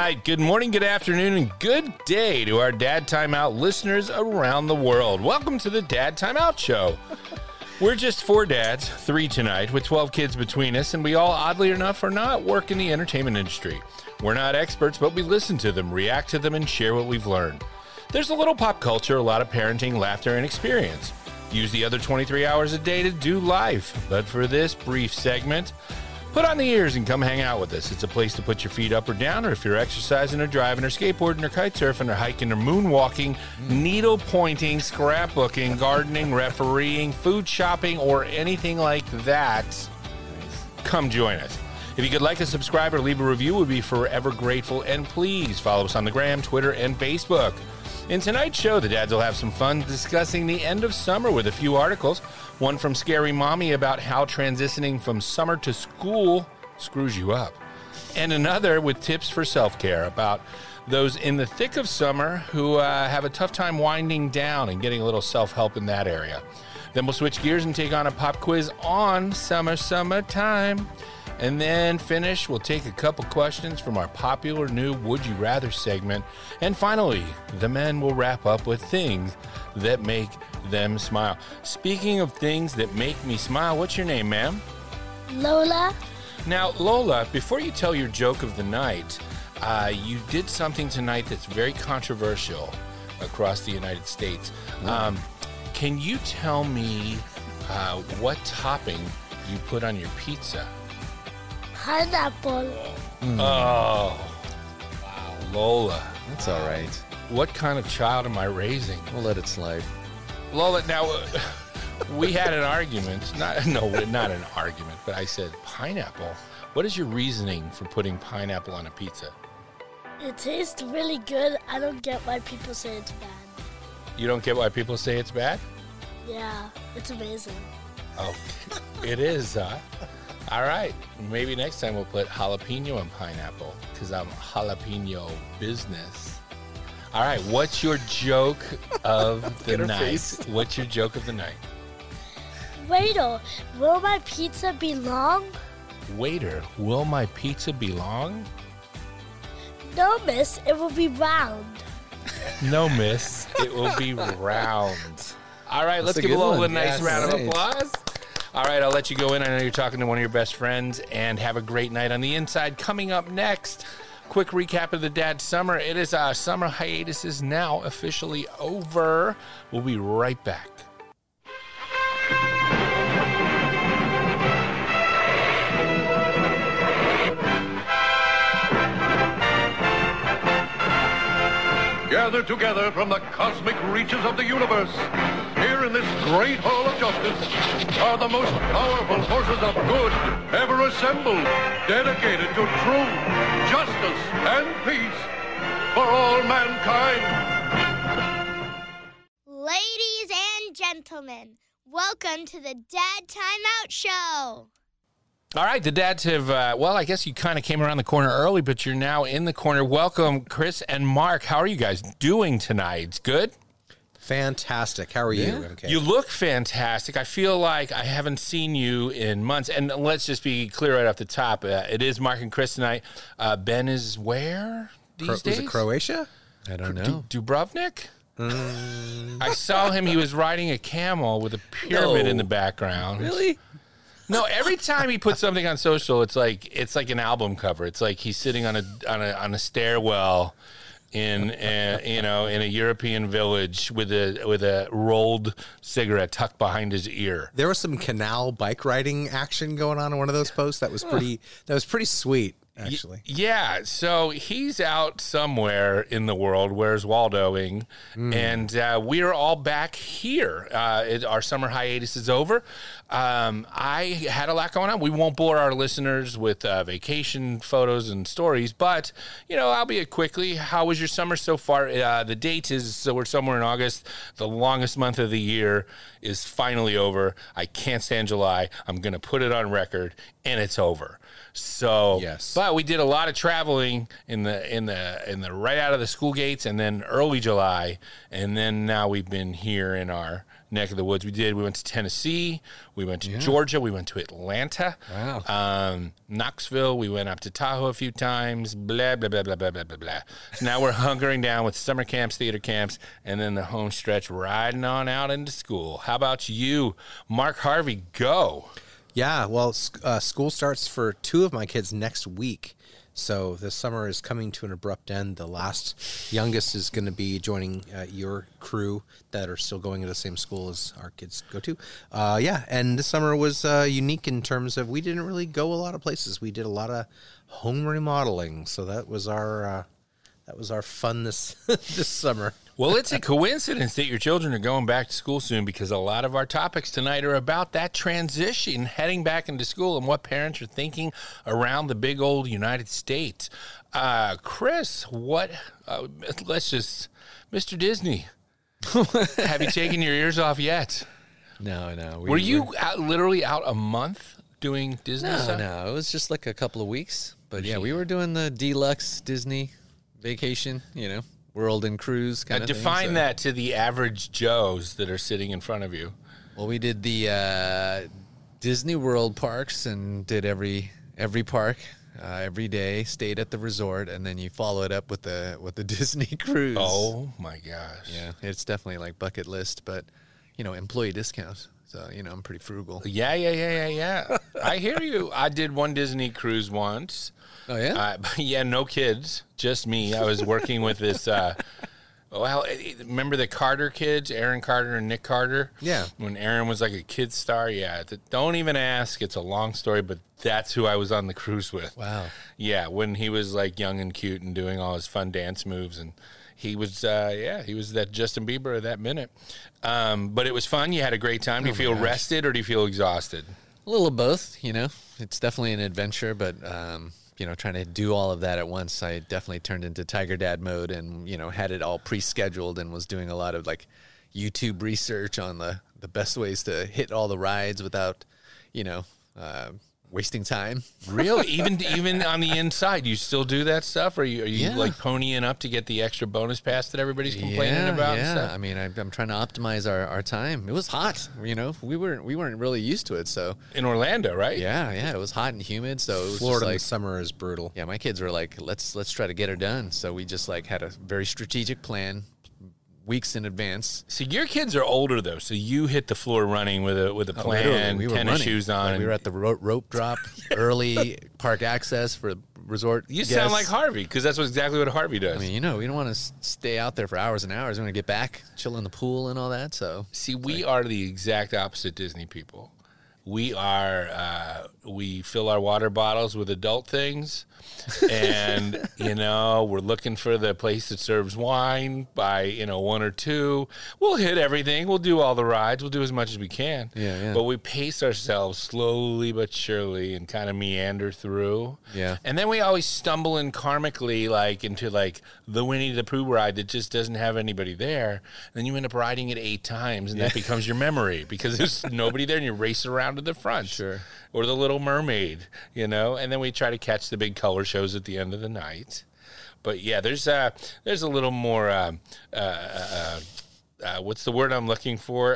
night, good morning, good afternoon, and good day to our Dad Timeout listeners around the world. Welcome to the Dad Timeout Show. We're just 4 dads, 3 tonight, with 12 kids between us, and we all, oddly enough, are not work in the entertainment industry. We're not experts, but we listen to them, react to them, and share what we've learned. There's a little pop culture, a lot of parenting, laughter, and experience. Use the other 23 hours a day to do life. But for this brief segment, put on the ears and come hang out with us. It's a place to put your feet up or down, or if you're exercising or driving or skateboarding or kite surfing or hiking or moonwalking, needle pointing, scrapbooking, gardening, refereeing, food shopping, or anything like that, come join us. If you could like us, subscribe, or leave a review, we'd be forever grateful. And please follow us on the gram, Twitter, and Facebook. In tonight's show, the dads will have some fun discussing the end of summer with a few articles. One from Scary Mommy about how transitioning from summer to school screws you up. And another with tips for self-care about those in the thick of summer who have a tough time winding down and getting a little self-help in that area. Then we'll switch gears and take on a pop quiz on summertime. And then finish, we'll take a couple questions from our popular new Would You Rather segment. And finally, the men will wrap up with things that make them smile. Speaking of things that make me smile, what's your name, ma'am? Lola. Now, Lola, before you tell your joke of the night, you did something tonight that's very controversial across the United States. Can you tell me what topping you put on your pizza? Pineapple. Oh, wow. Lola. That's all right. What kind of child am I raising? We'll let it slide. Lola, now, we had an argument. Not an argument, but I said pineapple. What is your reasoning for putting pineapple on a pizza? It tastes really good. I don't get why people say it's bad. You don't get why people say it's bad? Yeah, it's amazing. Oh, it is, huh? All right. Maybe next time we'll put jalapeno and pineapple because I'm jalapeno business. All right. What's your joke of the night? Face. What's your joke of the night? Waiter, will my pizza be long? Waiter, will my pizza be long? No, miss, it will be round. No, miss. It will be round. All right. Let's give good Lola a one. nice Yes, round of right. applause. All right, I'll let you go in. I know you're talking to one of your best friends, and have a great night on the inside. Coming up next, quick recap of the Dad Summer. It is summer hiatus is now officially over. We'll be right back. Gathered together from the cosmic reaches of the universe, here in this great hall of justice, are the most powerful forces of good ever assembled, dedicated to truth, justice, and peace for all mankind. Ladies and gentlemen, welcome to the Dad Timeout Show. All right, the dads have, I guess you kind of came around the corner early, but you're now in the corner. Welcome, Chris and Mark. How are you guys doing tonight? Good? Fantastic. How are you? Okay. You look fantastic. I feel like I haven't seen you in months. And let's just be clear right off the top. It is Mark and Chris tonight. Ben is where these days? Was it Croatia? I don't know. Dubrovnik? I saw him. He was riding a camel with a pyramid in the background. Really? No, every time he puts something on social, it's like an album cover. It's like he's sitting on a stairwell in a European village with a rolled cigarette tucked behind his ear. There was some canal bike riding action going on in one of those posts. That was pretty sweet, actually. Yeah, so he's out somewhere in the world. Where's Waldoing? And we're all back here. Our summer hiatus is over. I had a lot going on. We won't bore our listeners with vacation photos and stories, but, I'll be it quickly. How was your summer so far? The date is, so we're somewhere in August. The longest month of the year is finally over. I can't stand July. I'm going to put it on record, and it's over. So, yes. But we did a lot of traveling in the right out of the school gates, and then early July, and then now we've been here in our neck of the woods. We went to Tennessee, we went to Georgia, we went to Atlanta, Knoxville, we went up to Tahoe a few times, blah, blah, blah, blah, blah, blah, blah, blah. So now we're hunkering down with summer camps, theater camps, and then the home stretch riding on out into school. How about you, Mark Harvey? Go. Yeah, well, school starts for 2 of my kids next week. So the summer is coming to an abrupt end. The youngest is going to be joining your crew that are still going to the same school as our kids go to. And this summer was unique in terms of we didn't really go a lot of places. We did a lot of home remodeling. So that was our fun this summer. Well, it's a coincidence that your children are going back to school soon because a lot of our topics tonight are about that transition, heading back into school, and what parents are thinking around the big old United States. Chris, Mr. Disney, have you taken your ears off yet? No. Were you literally out a month doing Disney stuff? No, it was just like a couple of weeks. But yeah, we were doing the deluxe Disney vacation, World and cruise kind of thing. Define that to the average Joes that are sitting in front of you. Well, we did the Disney World parks and did every park every day. Stayed at the resort, and then you follow it up with the Disney cruise. Oh my gosh! Yeah, it's definitely like bucket list, but employee discounts. So I'm pretty frugal. Yeah. I hear you. I did one Disney cruise once. Oh, yeah? No kids, just me. I was working with this, remember the Carter kids, Aaron Carter and Nick Carter? Yeah. When Aaron was like a kid star, yeah. Don't even ask. It's a long story, but that's who I was on the cruise with. Wow. Yeah, when he was like young and cute and doing all his fun dance moves, and he was, he was that Justin Bieber of that minute. But it was fun. You had a great time. Do you feel rested or do you feel exhausted? A little of both, It's definitely an adventure, but... trying to do all of that at once, I definitely turned into Tiger Dad mode and, had it all pre-scheduled and was doing a lot of, YouTube research on the best ways to hit all the rides without, wasting time. Really? Even on the inside, you still do that stuff? Or are you ponying up to get the extra bonus pass that everybody's complaining about? Yeah, and stuff? I mean, I'm trying to optimize our time. It was hot, we weren't really used to it. So in Orlando, right? Yeah, it was hot and humid. So it was Florida just in the summer is brutal. Yeah, my kids were like, let's try to get her done. So we just had a very strategic plan. Weeks in advance. See, your kids are older though, so you hit the floor running with a plan, we were tennis running. shoes on. We were at the rope drop, early park access for resort. You sound like Harvey, because that's exactly what Harvey does. I mean, we don't want to stay out there for hours and hours. We want to get back, chill in the pool and all that. So, see, we are the exact opposite Disney people. We are, we fill our water bottles with adult things, and, we're looking for the place that serves wine by, 1 or 2. We'll hit everything. We'll do all the rides. We'll do as much as we can. Yeah. But we pace ourselves slowly but surely and kind of meander through. Yeah. And then we always stumble in karmically, into, the Winnie the Pooh ride that just doesn't have anybody there. And then you end up riding it 8 times, and that becomes your memory because there's nobody there, and you race around to the front. Sure. Or the Little Mermaid, and then we try to catch the big color shows at the end of the night. But yeah, there's a little more what's the word I'm looking for?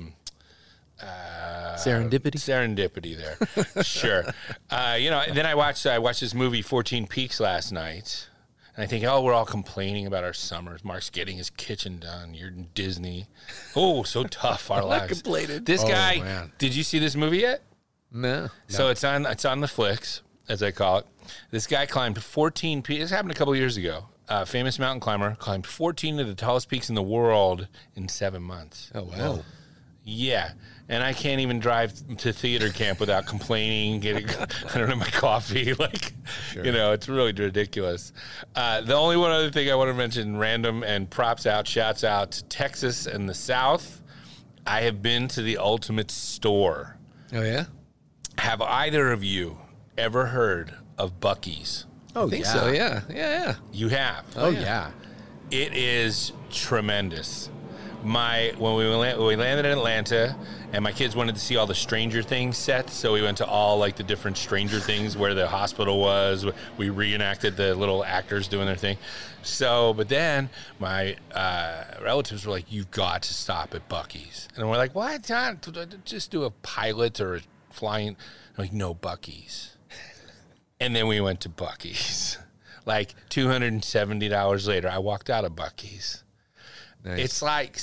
Serendipity there. Sure. Then I watched this movie 14 Peaks last night. And I think, we're all complaining about our summers. Mark's getting his kitchen done. You're in Disney. Oh, so tough, our lives. I complaining. This guy, man. Did you see this movie yet? No. So it's on the flicks, as I call it. This guy climbed 14 peaks. This happened a couple years ago. Famous mountain climber climbed 14 of the tallest peaks in the world in 7 months. Oh, wow. Yeah. And I can't even drive to theater camp without complaining, getting, I don't know, my coffee. It's really ridiculous. The only one other thing I want to mention, random and shouts out to Texas and the South. I have been to the Ultimate Store. Oh, yeah? Have either of you ever heard of Buc-ee's? Oh, I think so, yeah. Yeah. You have? Oh, yeah. It is tremendous. when we landed in Atlanta, and my kids wanted to see all the Stranger Things sets, so we went to all like the different Stranger Things where the hospital was. We reenacted the little actors doing their thing. So, but then my relatives were like, "You've got to stop at Buc-ee's," and we're like, "Why not? Just do a pilot or a flying?" I'm like, "No, Buc-ee's." And then we went to Buc-ee's. Like $270 later, I walked out of Buc-ee's. Nice. It's like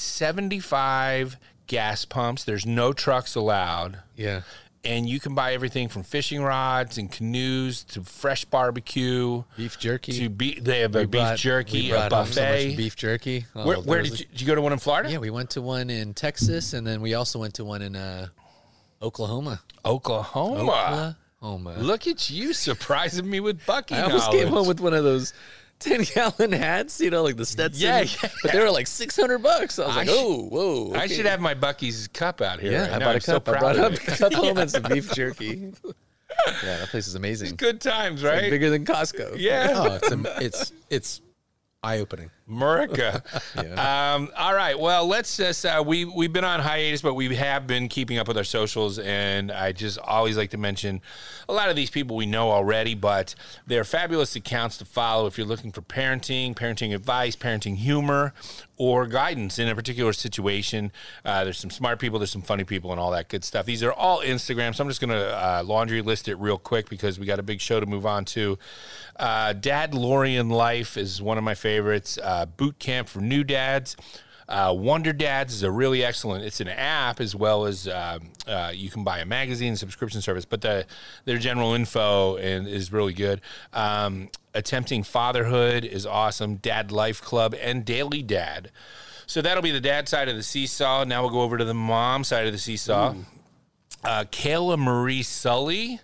75 gas pumps. There's no trucks allowed. Yeah. And you can buy everything from fishing rods and canoes to fresh barbecue. Beef jerky. They have a beef jerky, a buffet. So much beef jerky. Where did you go to one in Florida? Yeah, we went to one in Texas, and then we also went to one in Oklahoma. Oklahoma. Look at you surprising me with Buc-ee I almost came home with one of those 10-gallon hats, like the Stetson. Yeah. But they were like $600. I was like, whoa. Okay. I should have my Buc-ee's cup out here. Yeah, right I now. bought a cup. So I brought proud a cup home and some beef jerky. Yeah, that place is amazing. It's good times, It's right? like bigger than Costco. Yeah. Oh, it's eye-opening. Murica. Yeah. All right. Well, let's just, we've been on hiatus, but we have been keeping up with our socials, and I just always like to mention a lot of these people we know already, but they're fabulous accounts to follow if you're looking for parenting advice, parenting humor, or guidance in a particular situation. There's some smart people, there's some funny people, and all that good stuff. These are all Instagram, so I'm just going to laundry list it real quick because we got a big show to move on to. Dadlorian Life is one of my favorites. Boot Camp for New Dads. Wonder Dads is a really excellent. It's an app as well as you can buy a magazine subscription service, but their general info is really good. Attempting Fatherhood is awesome. Dad Life Club and Daily Dad. So that'll be the dad side of the seesaw. Now we'll go over to the mom side of the seesaw. Kayla Marie Sully.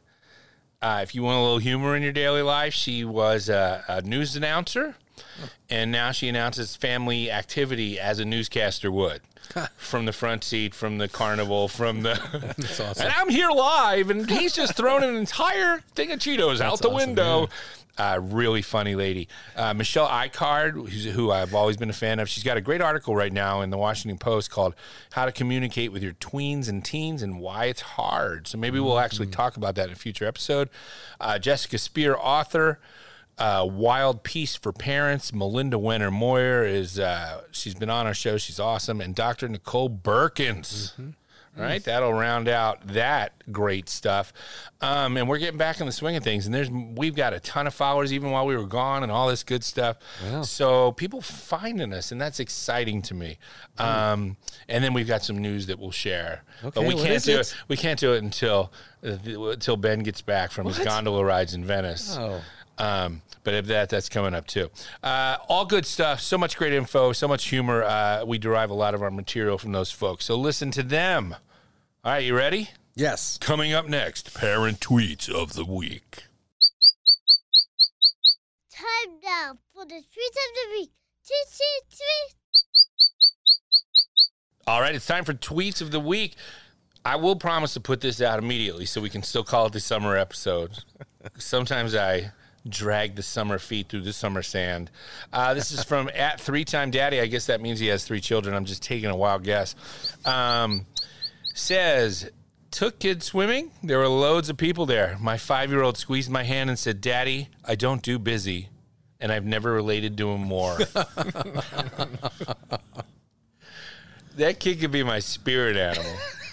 If you want a little humor in your daily life, she was a news announcer. And now she announces family activity as a newscaster would. From the front seat, from the carnival, from the... That's awesome. And I'm here live, and he's just thrown an entire thing of Cheetos out the window. Yeah. Really funny lady. Michelle Icard, who I've always been a fan of, she's got a great article right now in the Washington Post called How to Communicate with Your Tweens and Teens and Why It's Hard. So maybe we'll actually talk about that in a future episode. Jessica Spear, author. Wild Peace for Parents. Melinda Wenner Moyer is she's been on our show. She's awesome. And Dr. Nicole Berkins. Right? That'll round out that great stuff. And we're getting back in the swing of things. And we've got a ton of followers even while we were gone and all this good stuff. Wow. So people finding us, and that's exciting to me. And then we've got some news that we'll share. Okay, but we can't do it. We can't do it until Ben gets back from his gondola rides in Venice. Oh. But if that's coming up too. All good stuff. So much great info, so much humor. We derive a lot of our material from those folks. So listen to them. All right, you ready? Yes. Coming up next, Parent Tweets of the Week. Time now for the Tweets of the Week. Tweet. All right, it's time for Tweets of the Week. I will promise to put this out immediately so we can still call it the summer episode. Sometimes I drag the summer feet through the summer sand. This is from @3TimeDaddy. I guess that means he has 3 children. I'm just taking a wild guess. Says, took kids swimming. There were loads of people there. My 5-year-old squeezed my hand and said, "Daddy, I don't do busy." And I've never related to him more. That kid could be my spirit animal.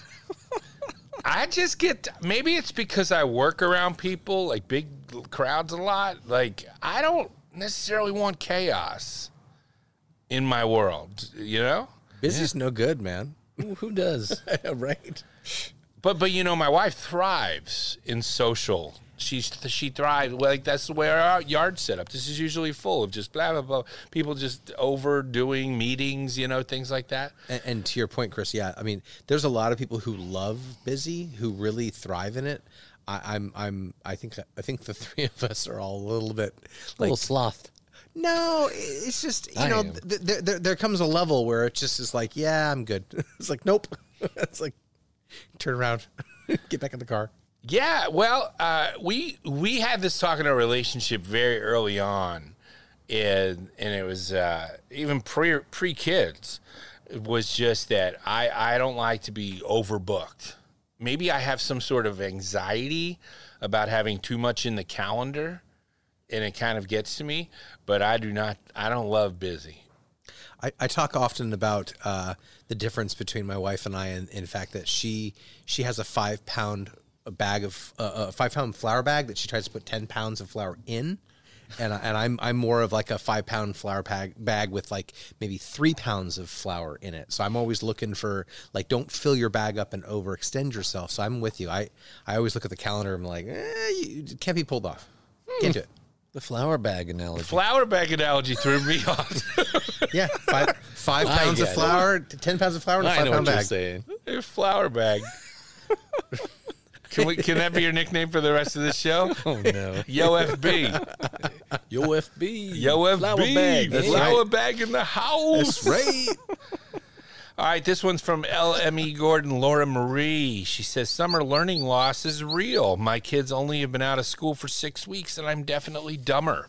I just maybe it's because I work around people, like big crowds a lot. Like, I don't necessarily want chaos in my world, Busy's no good, man. Who does? Right. But my wife thrives in social. She thrives. Like, that's the way our yard's set up. This is usually full of just blah, blah, blah. People just overdoing meetings, things like that. And to your point, Chris, yeah, I mean, there's a lot of people who love busy, who really thrive in it. I think the 3 of us are all a little bit a little sloth. No, it's just, there comes a level where it just is like, yeah, I'm good. It's like, nope. It's like, turn around, get back in the car. Yeah, well, we had this talk in our relationship very early on, and it was even pre-kids. was just that I don't like to be overbooked. Maybe I have some sort of anxiety about having too much in the calendar, and it kind of gets to me, but I don't love busy. I talk often about the difference between my wife and I, and in fact that she has a 5-pound bag of a 5-pound flour bag that she tries to put 10 pounds of flour in, and I'm more of like a 5-pound flour bag with like maybe 3 pounds of flour in it. So I'm always looking for like, don't fill your bag up and overextend yourself. So I'm with you. I always look at the calendar and I'm like, it can't be pulled off. Can't do it. The flour bag analogy. Flour bag analogy threw me off. Yeah, 5 pounds of flour, 10 pounds of flour in a 5-pound bag. Saying. A flour bag. Can that be your nickname for the rest of the show? Oh no. Yo FB. Yo FB. Yo FB. Flour bag. The flour bag in the house. That's right. All right, this one's from LME Gordon, Laura Marie. She says, summer learning loss is real. My kids only have been out of school for 6 weeks, and I'm definitely dumber.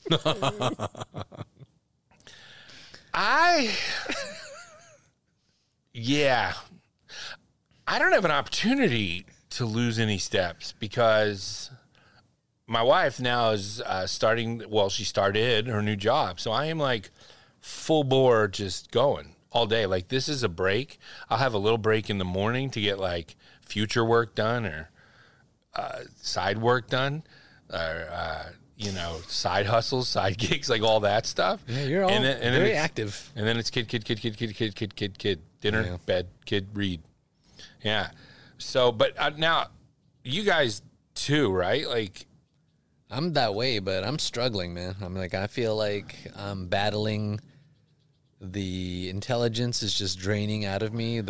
Yeah. I don't have an opportunity to lose any steps because my wife now is she started her new job. So I am like full bore just going all day. Like, this is a break. I'll have a little break in the morning to get like future work done or side work done or, side hustles, side gigs, like all that stuff. Yeah, you're all very active. And then it's kid. Dinner, bed, kid, read. Yeah. So, but now you guys too, right? Like, I'm that way, but I'm struggling, man. I feel like I'm battling. The intelligence is just draining out of me.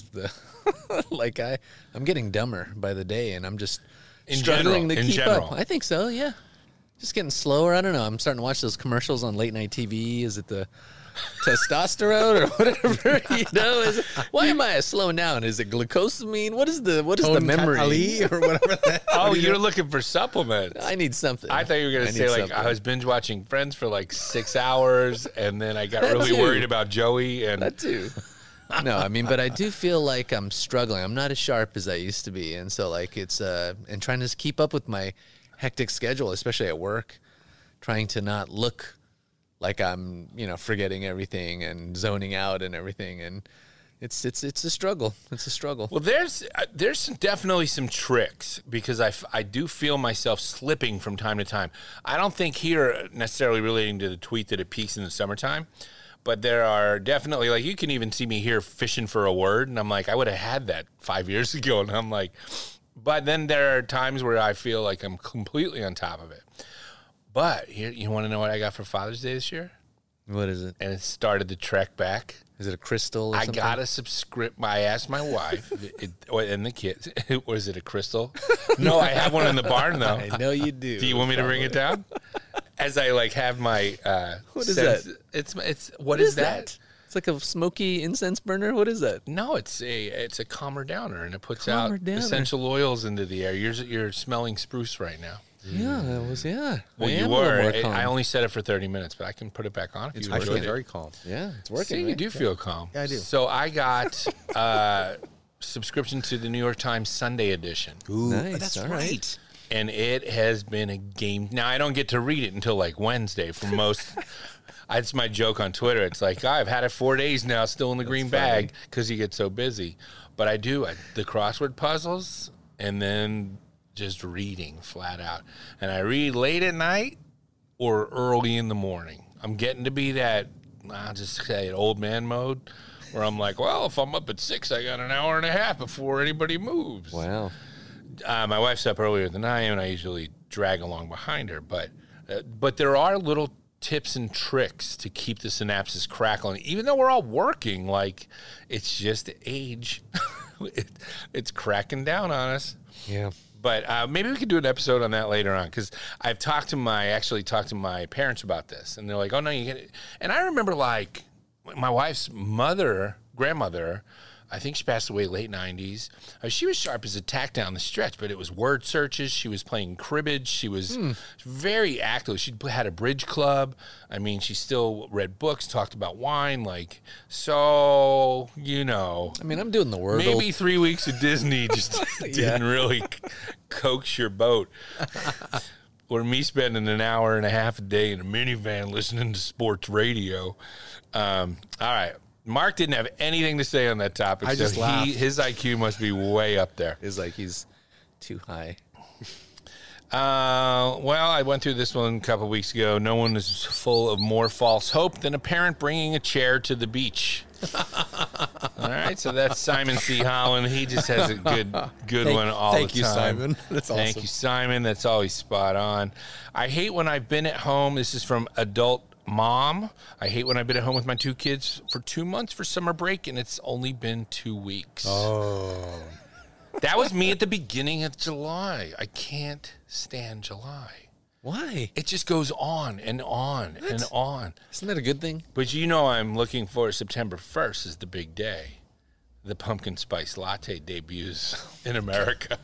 I'm getting dumber by the day, and I'm just struggling to keep up. I think so, yeah. Just getting slower. I don't know. I'm starting to watch those commercials on late night TV. Is it the testosterone or whatever? Why am I slowing down? Is it glucosamine? What is the memory Ali or whatever? You're looking for supplements. I need something. I thought you were going to say something. I was binge watching Friends for like 6 hours, and then I got really worried about Joey and that too. No, but I do feel like I'm struggling. I'm not as sharp as I used to be, and so like it's and trying to keep up with my hectic schedule, especially at work, trying to not look like I'm, forgetting everything and zoning out and everything, and it's a struggle. It's a struggle. Well, there's definitely some tricks because I do feel myself slipping from time to time. I don't think here necessarily relating to the tweet that it peaks in the summertime, but there are definitely, like, you can even see me here fishing for a word, and I'm like, I would have had that 5 years ago, and I'm like, but then there are times where I feel like I'm completely on top of it. But here, you want to know what I got for Father's Day this year? What is it? And it started to trek back. Is it a crystal or something? I got a subscription. I asked my wife and the kids. Was it a crystal? No, I have one in the barn, though. I know you do. Do you want me to bring it down? As I, have my... what is that? What is that? It's like a smoky incense burner. What is that? No, it's a calmer downer, and it puts out essential oils into the air. You're smelling spruce right now. Yeah, that was, yeah. Well, you were. I only set it for 30 minutes, but I can put it back on if you want. It's actually very calm. Yeah, it's working. See, you do feel calm. Yeah, I do. So I got subscription to the New York Times Sunday edition. Ooh, nice. That's All right. And it has been a game. Now, I don't get to read it until like Wednesday for most. It's my joke on Twitter. It's like, I've had it 4 days now, still in the green bag because you get so busy. But I do. The crossword puzzles and then just reading flat out. And I read late at night or early in the morning. I'm getting to be that, I'll just say it, old man mode where I'm like, well, if I'm up at 6, I got an hour and a half before anybody moves. Wow. My wife's up earlier than I am, and I usually drag along behind her. But there are little tips and tricks to keep the synapses crackling. Even though we're all working, like, it's just age. It's cracking down on us. Yeah. But maybe we could do an episode on that later on, because I've talked to my parents about this, and they're like, "Oh no, you get it." And I remember, like, my wife's grandmother, I think she passed away late 90s. She was sharp as a tack down the stretch, but it was word searches. She was playing cribbage. She was very active. She had a bridge club. I mean, she still read books, talked about wine. Like, so, you know. I mean, I'm doing the Wordle. Maybe 3 weeks of Disney just didn't really coax your boat. Or me spending an hour and a half a day in a minivan listening to sports radio. All right. Mark didn't have anything to say on that topic. I just laughed. His IQ must be way up there. It's like he's too high. Well, I went through this one a couple weeks ago. No one is full of more false hope than a parent bringing a chair to the beach. All right, so that's Simon C. Holland. He just has a good one all the time. Thank you, Simon. That's awesome. Thank you, Simon. That's always spot on. I hate when I've been at home. This is from Adult Mom. I hate when I've been at home with my 2 kids for 2 months for summer break, and it's only been 2 weeks. Oh. That was me at the beginning of July. I can't stand July. Why? It just goes on and on and on. Isn't that a good thing? But you know I'm looking for September 1st is the big day. The pumpkin spice latte debuts in America.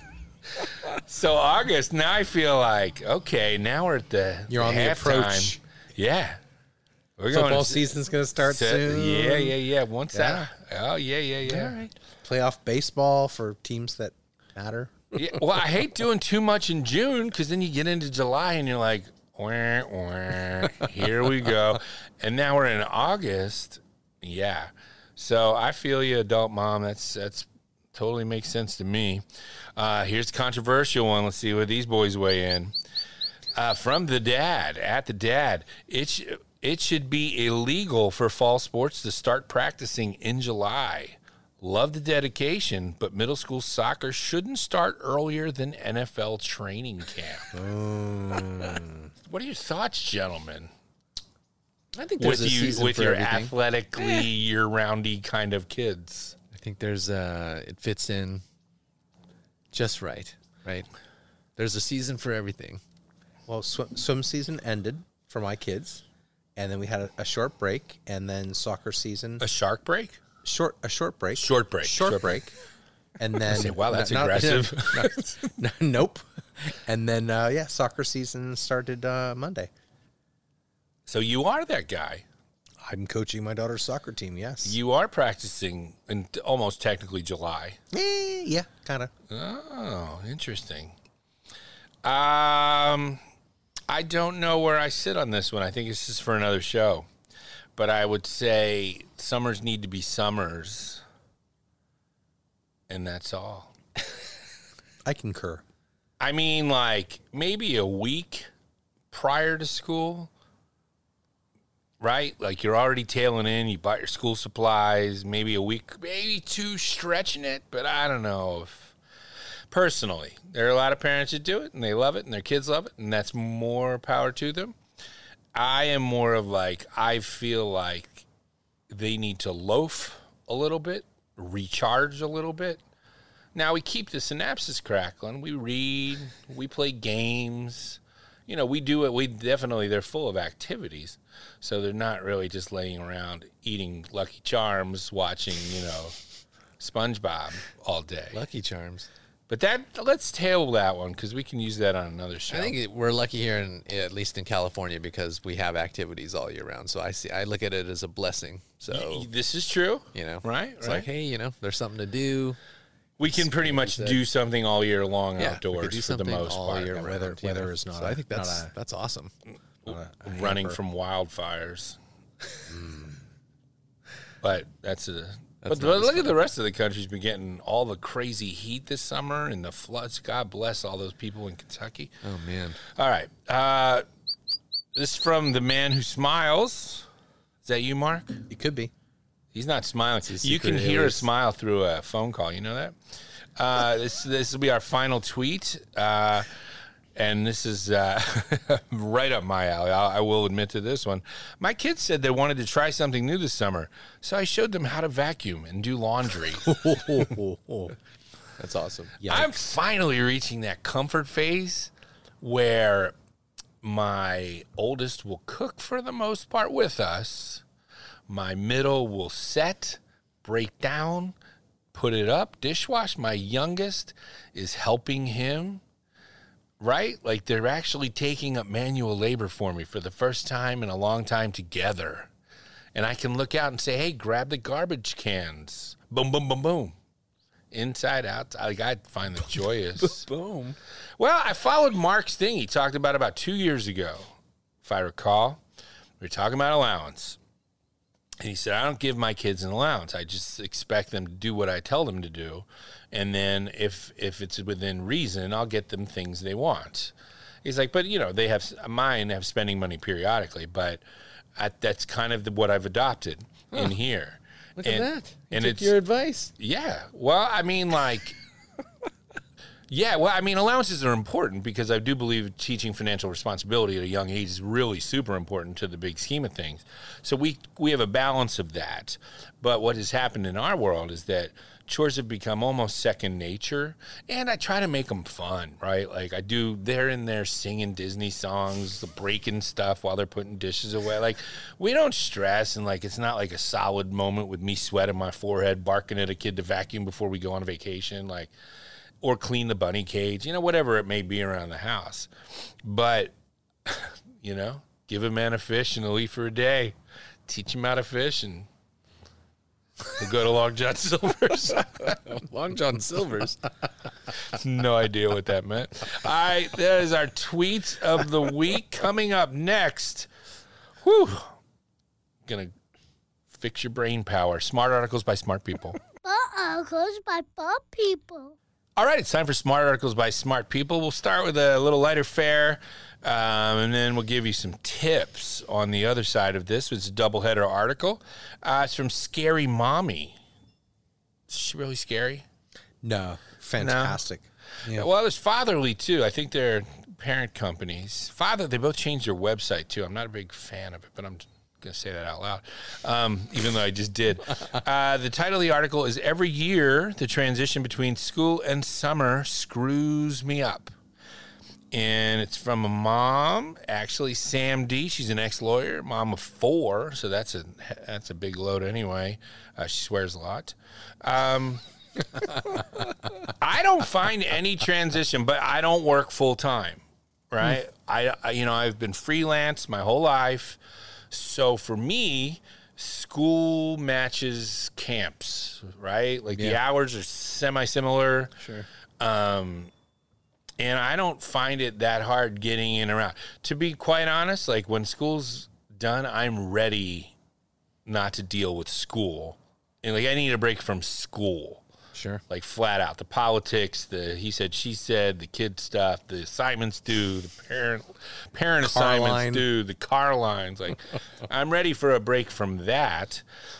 So August, now I feel like, okay, now we're at the You're on the halftime. approach. Yeah. We're Football season's going to start soon. Yeah. Once Yeah. that. Oh, yeah. All right. Playoff baseball for teams that matter. Yeah, well, I hate doing too much in June because then you get into July and you're like, wah, wah, here we go. And now we're in August. Yeah. So I feel you, Adult Mom. That's totally makes sense to me. Here's a controversial one. Let's see what these boys weigh in. From the dad, at the dad, it should be illegal for fall sports to start practicing in July. Love the dedication, but middle school soccer shouldn't start earlier than NFL training camp. What are your thoughts, gentlemen? I think there's a season with for your everything. athletically year-roundy kind of kids. I think there's it fits in just right? There's a season for everything. Well, swim season ended for my kids, and then we had a short break, and then soccer season. A shark break? A short break. Short break. Short break. And then say, wow, that's aggressive. Nope. And then soccer season started Monday. So you are that guy. I'm coaching my daughter's soccer team. Yes. You are practicing in almost technically July. Yeah, kind of. Oh, interesting. I don't know where I sit on this one. I think this is for another show. But I would say summers need to be summers. And that's all. I concur. I mean, like, maybe a week prior to school, right? Like, you're already tailing in. You bought your school supplies. Maybe a week, maybe 2 stretching it. But I don't know if, personally, there are a lot of parents that do it, and they love it, and their kids love it, and that's more power to them. I am more of like, I feel like they need to loaf a little bit, recharge a little bit. Now we keep the synapses crackling. We read, we play games. You know, we do it. They're full of activities. So they're not really just laying around eating Lucky Charms, watching, SpongeBob all day. Lucky Charms. But let's table that one because we can use that on another show. I think we're lucky here, at least in California, because we have activities all year round. So I look at it as a blessing. So this is true, right? It's like, hey, there's something to do. We can pretty much do something all year long outdoors do for the most all part. year round, weather is not. So I think that's awesome. Running from wildfires, but that's a. But look at the rest of the country's been getting all the crazy heat this summer and the floods. God bless all those people in Kentucky. Oh, man. All right. This is from the man who smiles. Is that you, Mark? It could be. He's not smiling. You can hear a smile through a phone call. You know that? This will be our final tweet. And this is right up my alley. I will admit to this one. My kids said they wanted to try something new this summer, so I showed them how to vacuum and do laundry. That's awesome. I'm finally reaching that comfort phase where my oldest will cook for the most part with us. My middle will set break down, put it up, dishwash. My youngest is helping him, right? Like they're actually taking up manual labor for me for the first time in a long time together. And I can look out and say, hey, grab the garbage cans. Boom, boom, boom, boom. Inside out. I find the joyous. Boom. Well, I followed Mark's thing. He talked about 2 years ago, if I recall. We were talking about allowance. And he said, I don't give my kids an allowance. I just expect them to do what I tell them to do. And then if it's within reason, I'll get them things they want. He's like, but, they have spending money periodically, but that's kind of what I've adopted in here. Look at that. And it's your advice. Yeah. Well, I mean, allowances are important because I do believe teaching financial responsibility at a young age is really super important to the big scheme of things. So we have a balance of that. But what has happened in our world is that chores have become almost second nature, and I try to make them fun, right? Like they're in there singing Disney songs, breaking stuff while they're putting dishes away. Like we don't stress, and it's not like a solid moment with me sweating my forehead, barking at a kid to vacuum before we go on vacation, or clean the bunny cage, whatever it may be around the house. But, give a man a fish and he'll eat for a day. Teach him how to fish and we'll go to Long John Silver's. Long John Silver's. No idea what that meant. All right, that is our tweets of the week. Coming up next, gonna fix your brain power. Smart articles by smart people. Articles by Bob people. All right, it's time for Smart Articles by Smart People. We'll start with a little lighter fare, and then we'll give you some tips on the other side of this. It's a doubleheader article. It's from Scary Mommy. Is she really scary? No, fantastic. No. Yeah. Well, there's Fatherly, too. I think they're parent companies. They both changed their website, too. I'm not a big fan of it, but I'm going to say that out loud, even though I just did. The title of the article is Every Year, the Transition Between School and Summer Screws Me Up. And it's from a mom, actually, Sam D. She's an ex-lawyer, mom of 4, so that's a big load anyway. She swears a lot. I don't find any transition, but I don't work full-time, right? I've been freelance my whole life. So for me, school matches camps, right? The hours are semi-similar. Sure. And I don't find it that hard getting in and around. To be quite honest, when school's done, I'm ready not to deal with school. And I need a break from school. Sure. Flat out. The politics, the he said, she said, the kid stuff, the assignments due, the parent assignments due, the car lines. I'm ready for a break from that.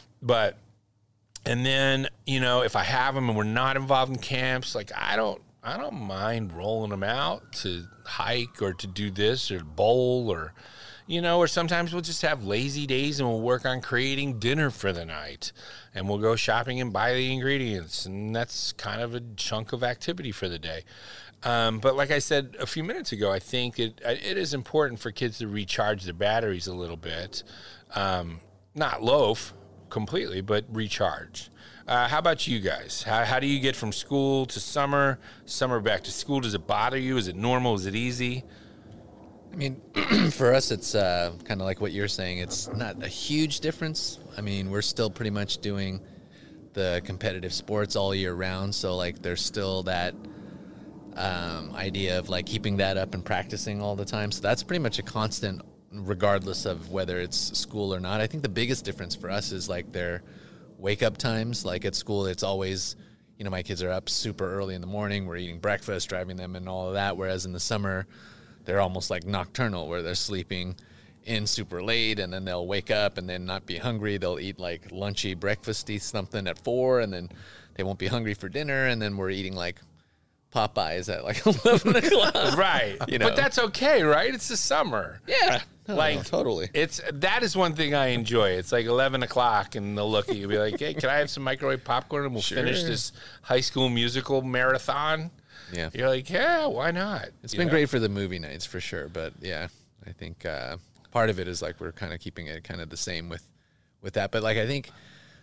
And then, if I have them and we're not involved in camps, I don't mind rolling them out to hike or to do this or bowl or sometimes we'll just have lazy days and we'll work on creating dinner for the night and we'll go shopping and buy the ingredients. And that's kind of a chunk of activity for the day. But like I said a few minutes ago, I think it is important for kids to recharge their batteries a little bit. Not loaf completely, but recharge. How about you guys? How do you get from school to summer back to school? Does it bother you? Is it normal? Is it easy? I mean, for us, it's kind of like what you're saying. It's not a huge difference. I mean, we're still pretty much doing the competitive sports all year round. So, there's still that idea of, keeping that up and practicing all the time. So that's pretty much a constant, regardless of whether it's school or not. I think the biggest difference for us is, their wake-up times. At school, it's always, my kids are up super early in the morning. We're eating breakfast, driving them, and all of that. Whereas in the summer, they're almost nocturnal, where they're sleeping in super late, and then they'll wake up and then not be hungry. They'll eat lunchy, breakfasty something at 4, and then they won't be hungry for dinner. And then we're eating Popeyes at 11 o'clock. Right. But that's okay, right? It's the summer. Yeah. No, totally. That is one thing I enjoy. It's 11 o'clock, and they'll look at you and be like, hey, can I have some microwave popcorn and we'll finish this High School Musical marathon? Yeah. You're like, yeah, why not? It's been great for the movie nights for sure. But yeah, I think part of it is we're kind of keeping it kind of the same with that. But I think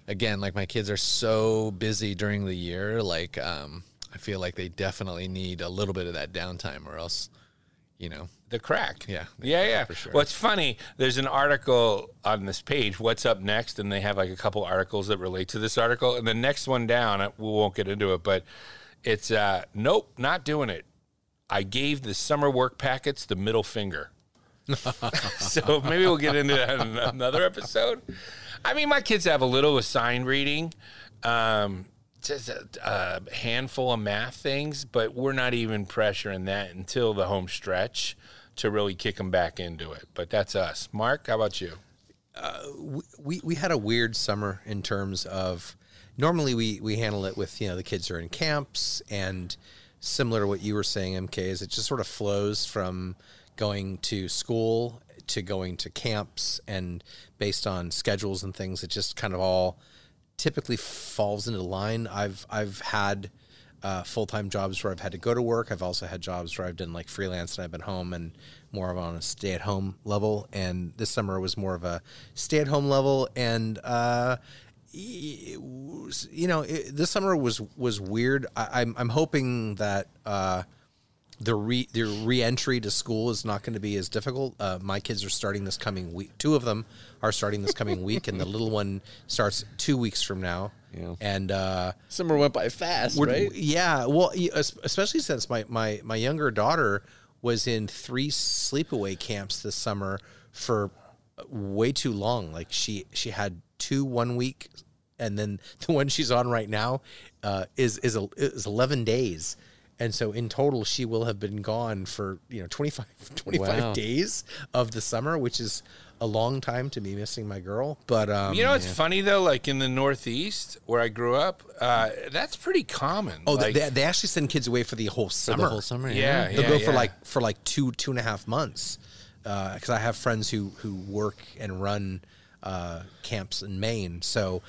again, like my kids are so busy during the year, like I feel like they definitely need a little bit of that downtime, or else, you know. The crack. Yeah. Yeah. For sure. Well, it's funny. There's an article on this page, What's Up Next? And they have like a couple articles that relate to this article. And the next one down, we won't get into it, but it's, nope, not doing it. I gave the summer work packets the middle finger. So maybe we'll get into that in another episode. I mean, my kids have a little assigned reading. Just a handful of math things, but we're not even pressuring that until the home stretch to really kick them back into it. But that's us. Mark, how about you? We had a weird summer in terms of normally we handle it with, the kids are in camps, and similar to what you were saying, MK, is it just sort of flows from going to school to going to camps, and based on schedules and things, it just kind of all typically falls into line. I've had full-time jobs where I've had to go to work. I've also had jobs where I've done like freelance and I've been home and more of on a stay-at-home level. And this summer was more of a stay-at-home level. And this summer was weird. I'm hoping that the re-entry to school is not going to be as difficult. My kids are starting this coming week. 2 of them are starting this coming week, and the little one starts 2 weeks from now. Yeah. And Summer went by fast, right? Yeah. Well, especially since my younger daughter was in 3 sleepaway camps this summer for way too long. Like she had 2 1 week, and then the one she's on right now is 11 days. And so in total, she will have been gone for 25 Wow. days of the summer, which is a long time to be missing my girl. But It's funny though. Like in the Northeast where I grew up, that's pretty common. oh, like, they actually send kids away for the whole For summer. the whole summer, Yeah, They'll go for like 2.5 months. Because I have friends who work and run camps in Maine. So,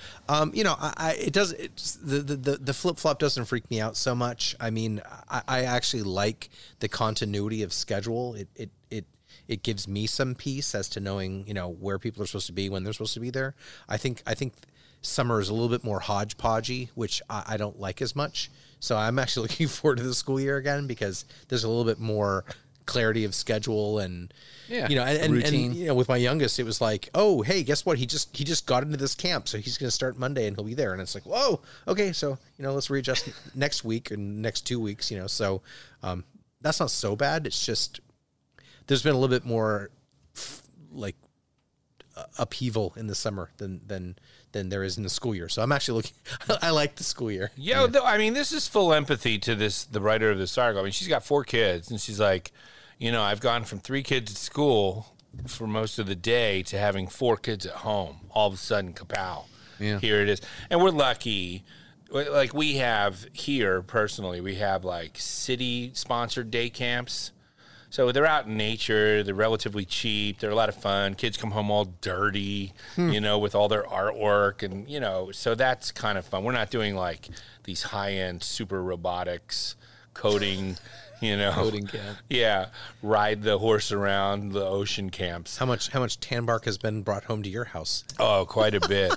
the flip flop doesn't freak me out so much. I mean, I actually like the continuity of schedule. It gives me some peace as to knowing, where people are supposed to be, when they're supposed to be there. I think summer is a little bit more hodgepodgey, which I don't like as much. So I'm actually looking forward to the school year again, because there's a little bit more clarity of schedule and routine. And with my youngest, it was like, oh, hey, guess what? He just got into this camp, so he's going to start Monday and he'll be there. And it's like, whoa, okay, so let's readjust next week and next 2 weeks. So that's not so bad. It's just there's been a little bit more like upheaval in the summer than there is in the school year. So I'm actually looking. I like the school year. Yeah, I mean, this is full empathy to the writer of this article. I mean, she's got 4 kids, and she's like, I've gone from 3 kids at school for most of the day to having 4 kids at home. All of a sudden, kapow! Yeah. Here it is, and we're lucky. Like we have here personally, we have like city-sponsored day camps. So they're out in nature. They're relatively cheap. They're a lot of fun. Kids come home all dirty, with all their artwork. And, so that's kind of fun. We're not doing like these high-end super robotics, coding, Coding camp. Yeah. Ride the horse around the ocean camps. How much tan bark has been brought home to your house? Oh, quite a bit.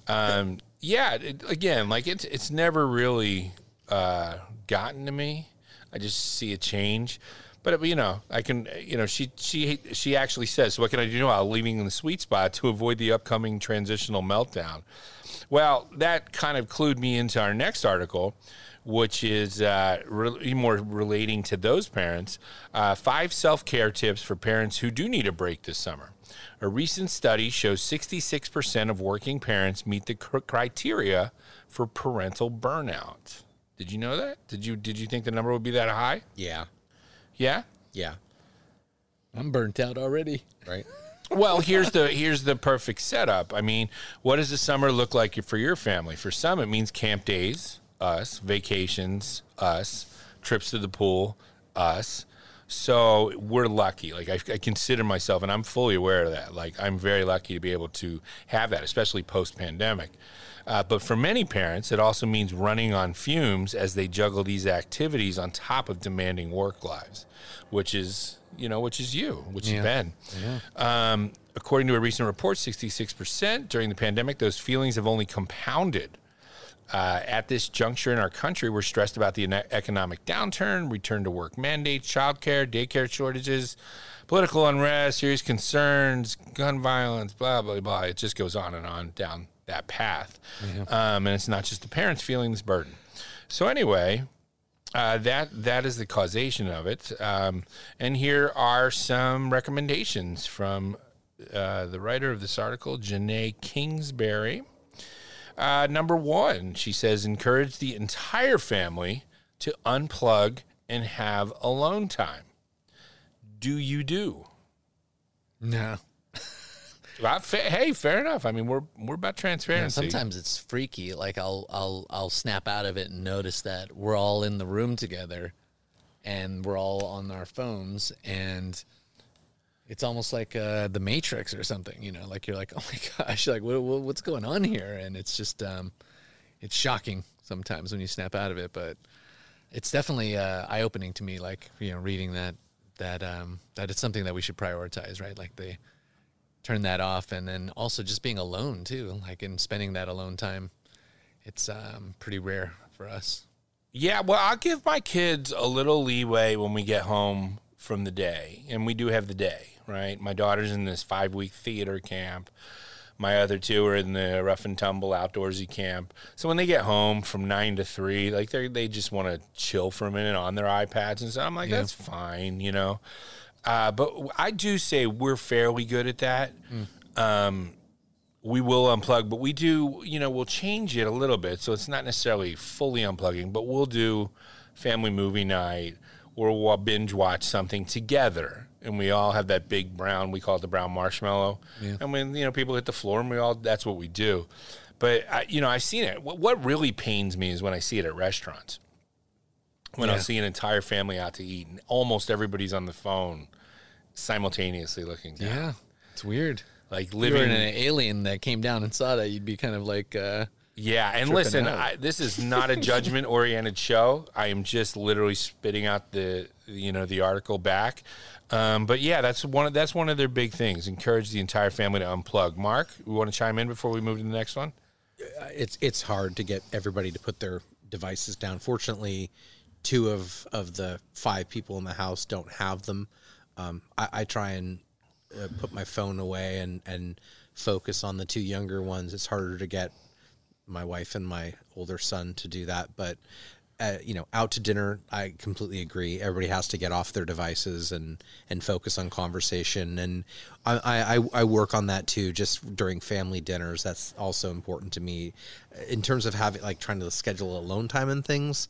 Again, like it's never really gotten to me. I just see a change. But I can. She actually says, "So what can I do now? Leaving in the sweet spot to avoid the upcoming transitional meltdown." Well, that kind of clued me into our next article, which is more relating to those parents. 5 self-care tips for parents who do need a break this summer. A recent study shows 66% of working parents meet the criteria for parental burnout. Did you know that? Did you think the number would be that high? Yeah. Yeah? Yeah. I'm burnt out already. Right. Well, here's the perfect setup. I mean, what does the summer look like for your family? For some, it means camp days, us, vacations, us, trips to the pool, us. So we're lucky. Like I consider myself, and I'm fully aware of that. Like I'm very lucky to be able to have that, especially post-pandemic. But for many parents, it also means running on fumes as they juggle these activities on top of demanding work lives, which is, which is you, which is Ben. Yeah. According to a recent report, 66% during the pandemic, those feelings have only compounded. At this juncture in our country, we're stressed about the economic downturn, return to work mandates, childcare, daycare shortages, political unrest, serious concerns, gun violence, blah, blah, blah. It just goes on down that path. And it's not just the parents feeling this burden. So anyway, that is the causation of it. And here are some recommendations from the writer of this article, Janae Kingsbury. Number 1, she says, encourage the entire family to unplug and have alone time. Do you do? No. Hey, fair enough. I mean, we're about transparency. Yeah, sometimes it's freaky. Like I'll snap out of it and notice that we're all in the room together, and we're all on our phones, and it's almost like the Matrix or something. Like you're like, oh my gosh, like what's going on here? And it's just it's shocking sometimes when you snap out of it, but it's definitely eye opening to me. Like reading that it's something that we should prioritize, right? Like they turn that off, and then also just being alone too, like and spending that alone time. It's pretty rare for us. Yeah, well, I'll give my kids a little leeway when we get home from the day, and we do have the day, right? My daughter's in this 5-week theater camp. My other 2 are in the rough and tumble outdoorsy camp. So when they get home from 9 to 3, like they just want to chill for a minute on their iPads and stuff. I'm like, that's fine, But I do say we're fairly good at that. We will unplug, but we do, we'll change it a little bit. So it's not necessarily fully unplugging, but we'll do family movie night, or we'll binge watch something together. And we all have that big brown, we call it the brown marshmallow. Yeah. And when, people hit the floor, and that's what we do. But, I've seen it. What really pains me is when I see it at restaurants. When I'll see an entire family out to eat, and almost everybody's on the phone simultaneously looking down. Yeah, it's weird. Like If you living were an alien that came down and saw that, you'd be kind of like... yeah, and listen, this is not a judgment-oriented show. I am just literally spitting out the article back. But yeah, that's one of their big things. Encourage the entire family to unplug. Mark, we want to chime in before we move to the next one? It's hard to get everybody to put their devices down. Fortunately, 2 of the 5 people in the house don't have them. I try and put my phone away and focus on the 2 younger ones. It's harder to get my wife and my older son to do that, but out to dinner, I completely agree. Everybody has to get off their devices and focus on conversation. And I work on that too, just during family dinners. That's also important to me in terms of trying to schedule alone time and things.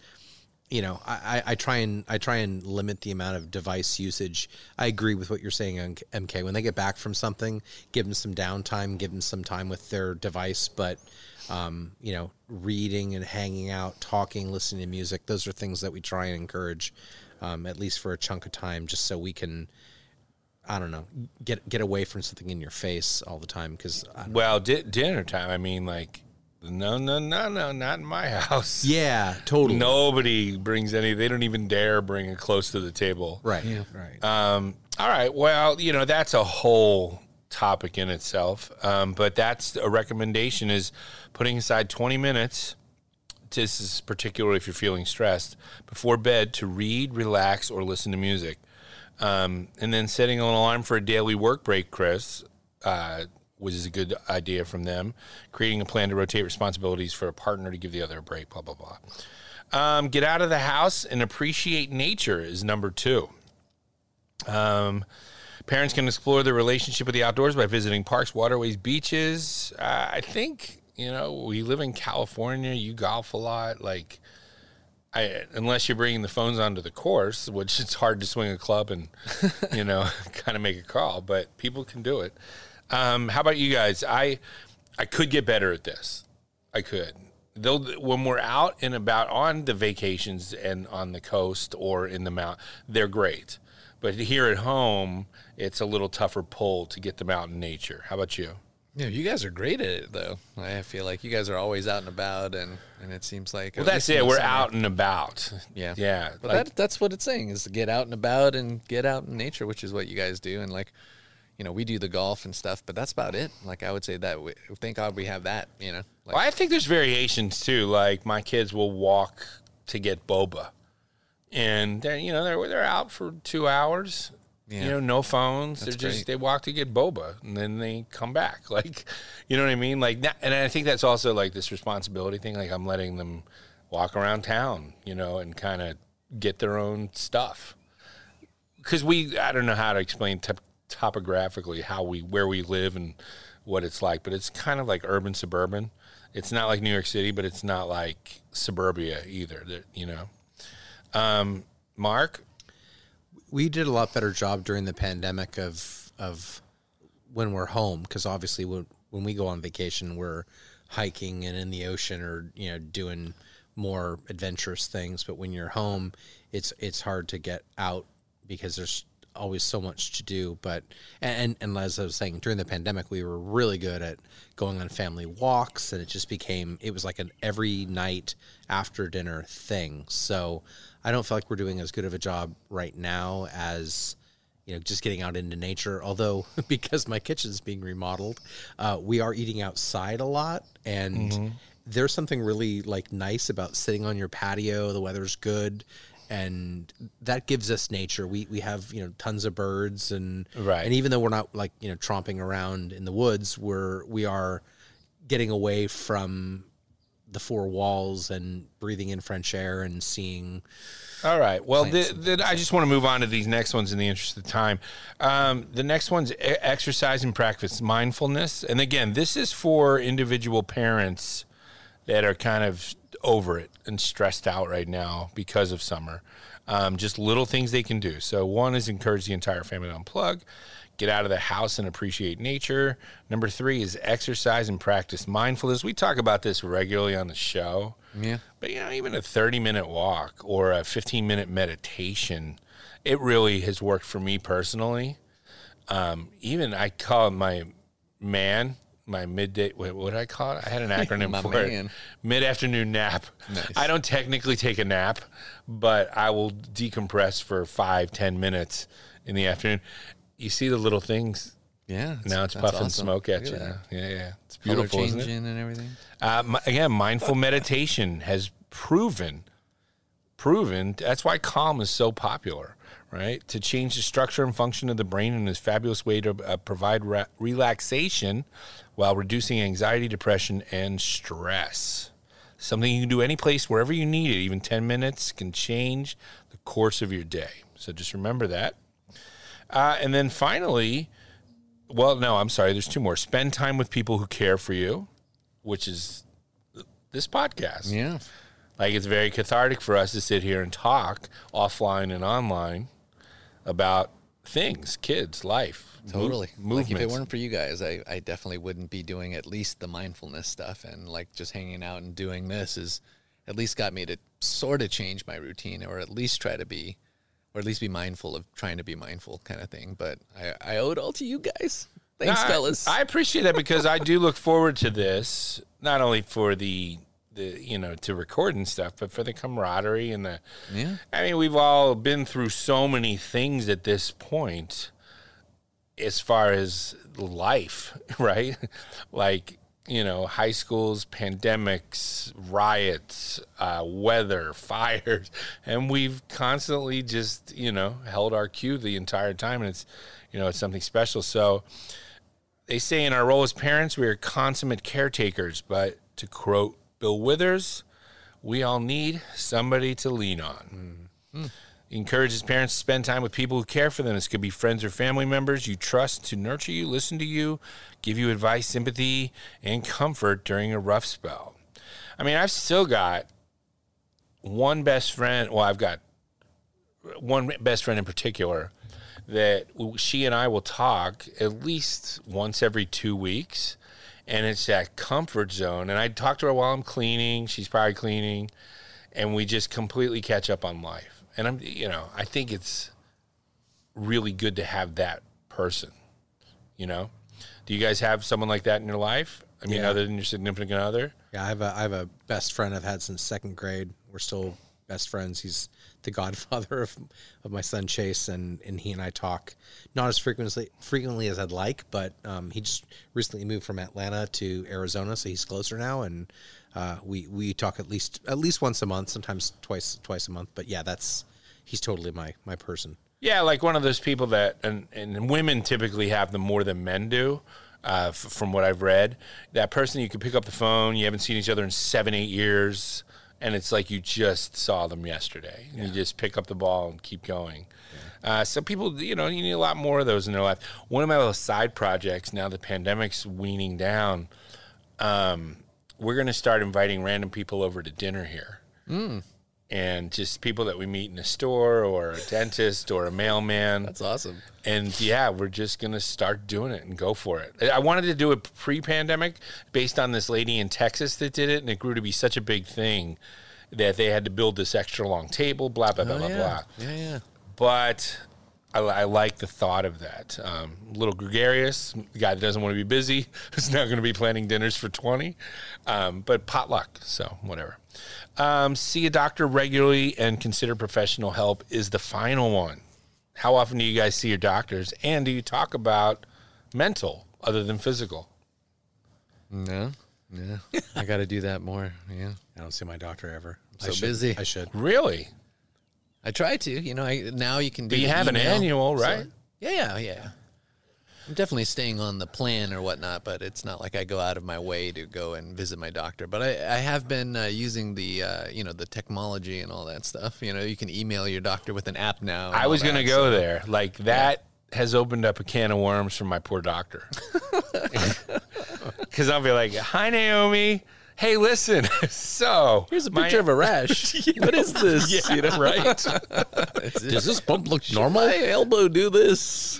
I try and limit the amount of device usage. I agree with what you're saying on MK. When they get back from something, give them some downtime, give them some time with their device. But, reading and hanging out, talking, listening to music, those are things that we try and encourage, at least for a chunk of time, just so we can, I don't know, get away from something in your face all the time. Dinner time, I mean, like, no, not in my house. Yeah, totally. Nobody brings any. They don't even dare bring it close to the table. Right. Yeah. Right. All right. Well, that's a whole topic in itself. But that's a recommendation: is putting aside 20 minutes. This is particularly if you're feeling stressed before bed to read, relax, or listen to music, and then setting an alarm for a daily work break, Chris. Which is a good idea from them. Creating a plan to rotate responsibilities for a partner to give the other a break, blah, blah, blah. Get out of the house and appreciate nature is number 2. Parents can explore their relationship with the outdoors by visiting parks, waterways, beaches. I think, we live in California. You golf a lot. Like, unless you're bringing the phones onto the course, which it's hard to swing a club and, kind of make a call. But people can do it. How about you guys? I could get better at this. I could. When we're out and about on the vacations and on the coast or in the mountain, they're great. But here at home, it's a little tougher pull to get them out in nature. How about you? Yeah, you guys are great at it, though. I feel like you guys are always out and about, and it seems like... Well, that's it. We're out and about. Yeah. Yeah. But like, that's what it's saying, is to get out and about and get out in nature, which is what you guys do. And, like, you know, we do the golf and stuff, but that's about it. Like, I would say that, thank God we have that, you know. Like, well, I think there's variations, too. Like, my kids will walk to get boba. And, they're out for 2 hours. Yeah. No phones. That's They're great. they walk to get boba, and then they come back. Like, you know what I mean? Like, and I think that's also like this responsibility thing. Like, I'm letting them walk around town, and kind of get their own stuff. Because I don't know how to explain topographically where we live and what it's like, but it's kind of like urban suburban. It's not like New York City, but it's not like suburbia either. Mark. We did a lot better job during the pandemic of when we're home, because obviously when we go on vacation, we're hiking and in the ocean or doing more adventurous things. But when you're home, it's hard to get out because there's always so much to do. But and as I was saying, during the pandemic, we were really good at going on family walks, and it was like an every night after dinner thing. So I don't feel like we're doing as good of a job right now as just getting out into nature. Although because my kitchen is being remodeled, we are eating outside a lot, and there's something really like nice about sitting on your patio. The weather's good, and that gives us nature. We have tons of birds, and right. And even though we're not like tromping around in the woods, we are getting away from the four walls and breathing in fresh air and seeing. All right. Well, I just want to move on to these next ones in the interest of time. The next one's exercise and practice mindfulness. And again, this is for individual parents that are kind of over it and stressed out right now because of summer. Just little things they can do. So one is encourage the entire family to unplug, get out of the house and appreciate nature. Number 3 is exercise and practice mindfulness. We talk about this regularly on the show. Yeah. But, even a 30-minute walk or a 15-minute meditation, it really has worked for me personally. Even I call it my midday, what did I call it? I had an acronym for it. Mid-afternoon nap. Nice. I don't technically take a nap, but I will decompress for 5-10 minutes in the afternoon. You see the little things. Yeah. Now it's puffing awesome. smoke at Look you. that. Yeah. It's Color beautiful, isn't it? changing and everything. Again, mindful meditation has proven. That's why Calm is so popular, right? To change the structure and function of the brain in this fabulous way to provide relaxation while reducing anxiety, depression, and stress. Something you can do any place, wherever you need it. Even 10 minutes can change the course of your day. So just remember that. And then finally, there's 2 more. Spend time with people who care for you, which is this podcast. Yeah. Like, it's very cathartic for us to sit here and talk offline and online about things, kids, life. Totally. Movements. Like, if it weren't for you guys, I definitely wouldn't be doing at least the mindfulness stuff. And like just hanging out and doing this is at least got me to sort of change my routine, or at least be mindful of trying to be mindful kind of thing. But I owe it all to you guys. Thanks, fellas. I appreciate that, because I do look forward to this, not only for the to record and stuff, but for the camaraderie and I mean, we've all been through so many things at this point as far as life, right? Like, high schools, pandemics, riots, weather, fires, and we've constantly just, held our cue the entire time, and it's something special. So they say in our role as parents, we are consummate caretakers, but to quote Bill Withers, we all need somebody to lean on. Mm-hmm. He encourages parents to spend time with people who care for them. This could be friends or family members you trust to nurture you, listen to you, give you advice, sympathy, and comfort during a rough spell. I mean, I've still got one best friend. Well, I've got one best friend in particular that she and I will talk at least once every 2 weeks. And it's that comfort zone. And I talk to her while I'm cleaning. She's probably cleaning. And we just completely catch up on life. And I think it's really good to have that person, Do you guys have someone like that in your life? I mean, Yeah. other than your significant other? Yeah, I have a best friend I've had since second grade. We're still best friends. He's the godfather of my son Chase, and he and I talk not as frequently as I'd like, but he just recently moved from Atlanta to Arizona, so he's closer now, and we talk at least once a month, sometimes twice a month. But yeah, he's totally my person. Yeah, like one of those people that, and women typically have them more than men do, from what I've read. That person, you can pick up the phone, you haven't seen each other in 7-8 years, and it's like you just saw them yesterday. And you just pick up the ball and keep going. Yeah. So people, you need a lot more of those in their life. One of my little side projects, now the pandemic's weaning down, we're going to start inviting random people over to dinner here. And just people that we meet in a store or a dentist or a mailman. That's awesome. And yeah, we're just going to start doing it and go for it. I wanted to do it pre-pandemic based on this lady in Texas that did it, and it grew to be such a big thing that they had to build this extra long table, blah, blah, blah, blah, blah. Yeah. But I like the thought of that. A little gregarious, the guy that doesn't want to be busy, who's not going to be planning dinners for 20. But potluck, so whatever. See a doctor regularly and consider professional help is the final one. How often do you guys see your doctors? And do you talk about mental other than physical? No. Yeah. I got to do that more. Yeah. I don't see my doctor ever. So busy. I should. Really? I try to. Now you can do. But you the have an email. annual, right? So, yeah. I'm definitely staying on the plan or whatnot, but it's not like I go out of my way to go and visit my doctor. But I have been using the the technology and all that stuff. You can email your doctor with an app now. I was going to go there. Like that has opened up a can of worms for my poor doctor. Because I'll be like, "Hi, Naomi. Hey, listen. So here's a picture of a rash. What is this? Yeah, right. Does this bump look normal? My elbow do this.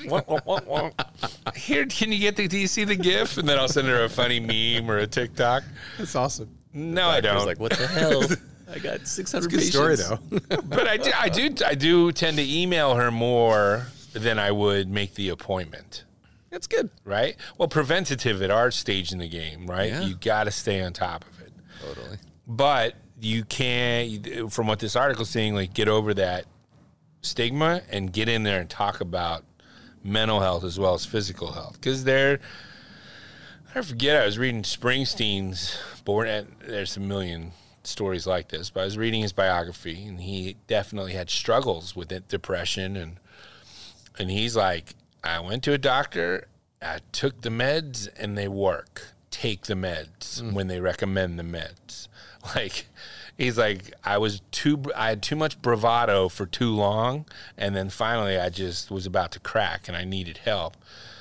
Here, do you see the GIF? And then I'll send her a funny meme or a TikTok. That's awesome. No, I don't. Like, what the hell? I got 600 Good patients. story though. But I do tend to email her more than I would make the appointment. That's good. Right? Well, preventative at our stage in the game, right? Yeah. You got to stay on top of it. Totally. But you can't, from what this article's saying, like get over that stigma and get in there and talk about mental health as well as physical health. Because I forget, I was reading Springsteen's there's a million stories like this, but I was reading his biography, and he definitely had struggles with it, depression, and he's like, I went to a doctor, I took the meds, and they work. Take the meds when they recommend the meds. Like, he's like, I had too much bravado for too long, and then finally I just was about to crack, and I needed help.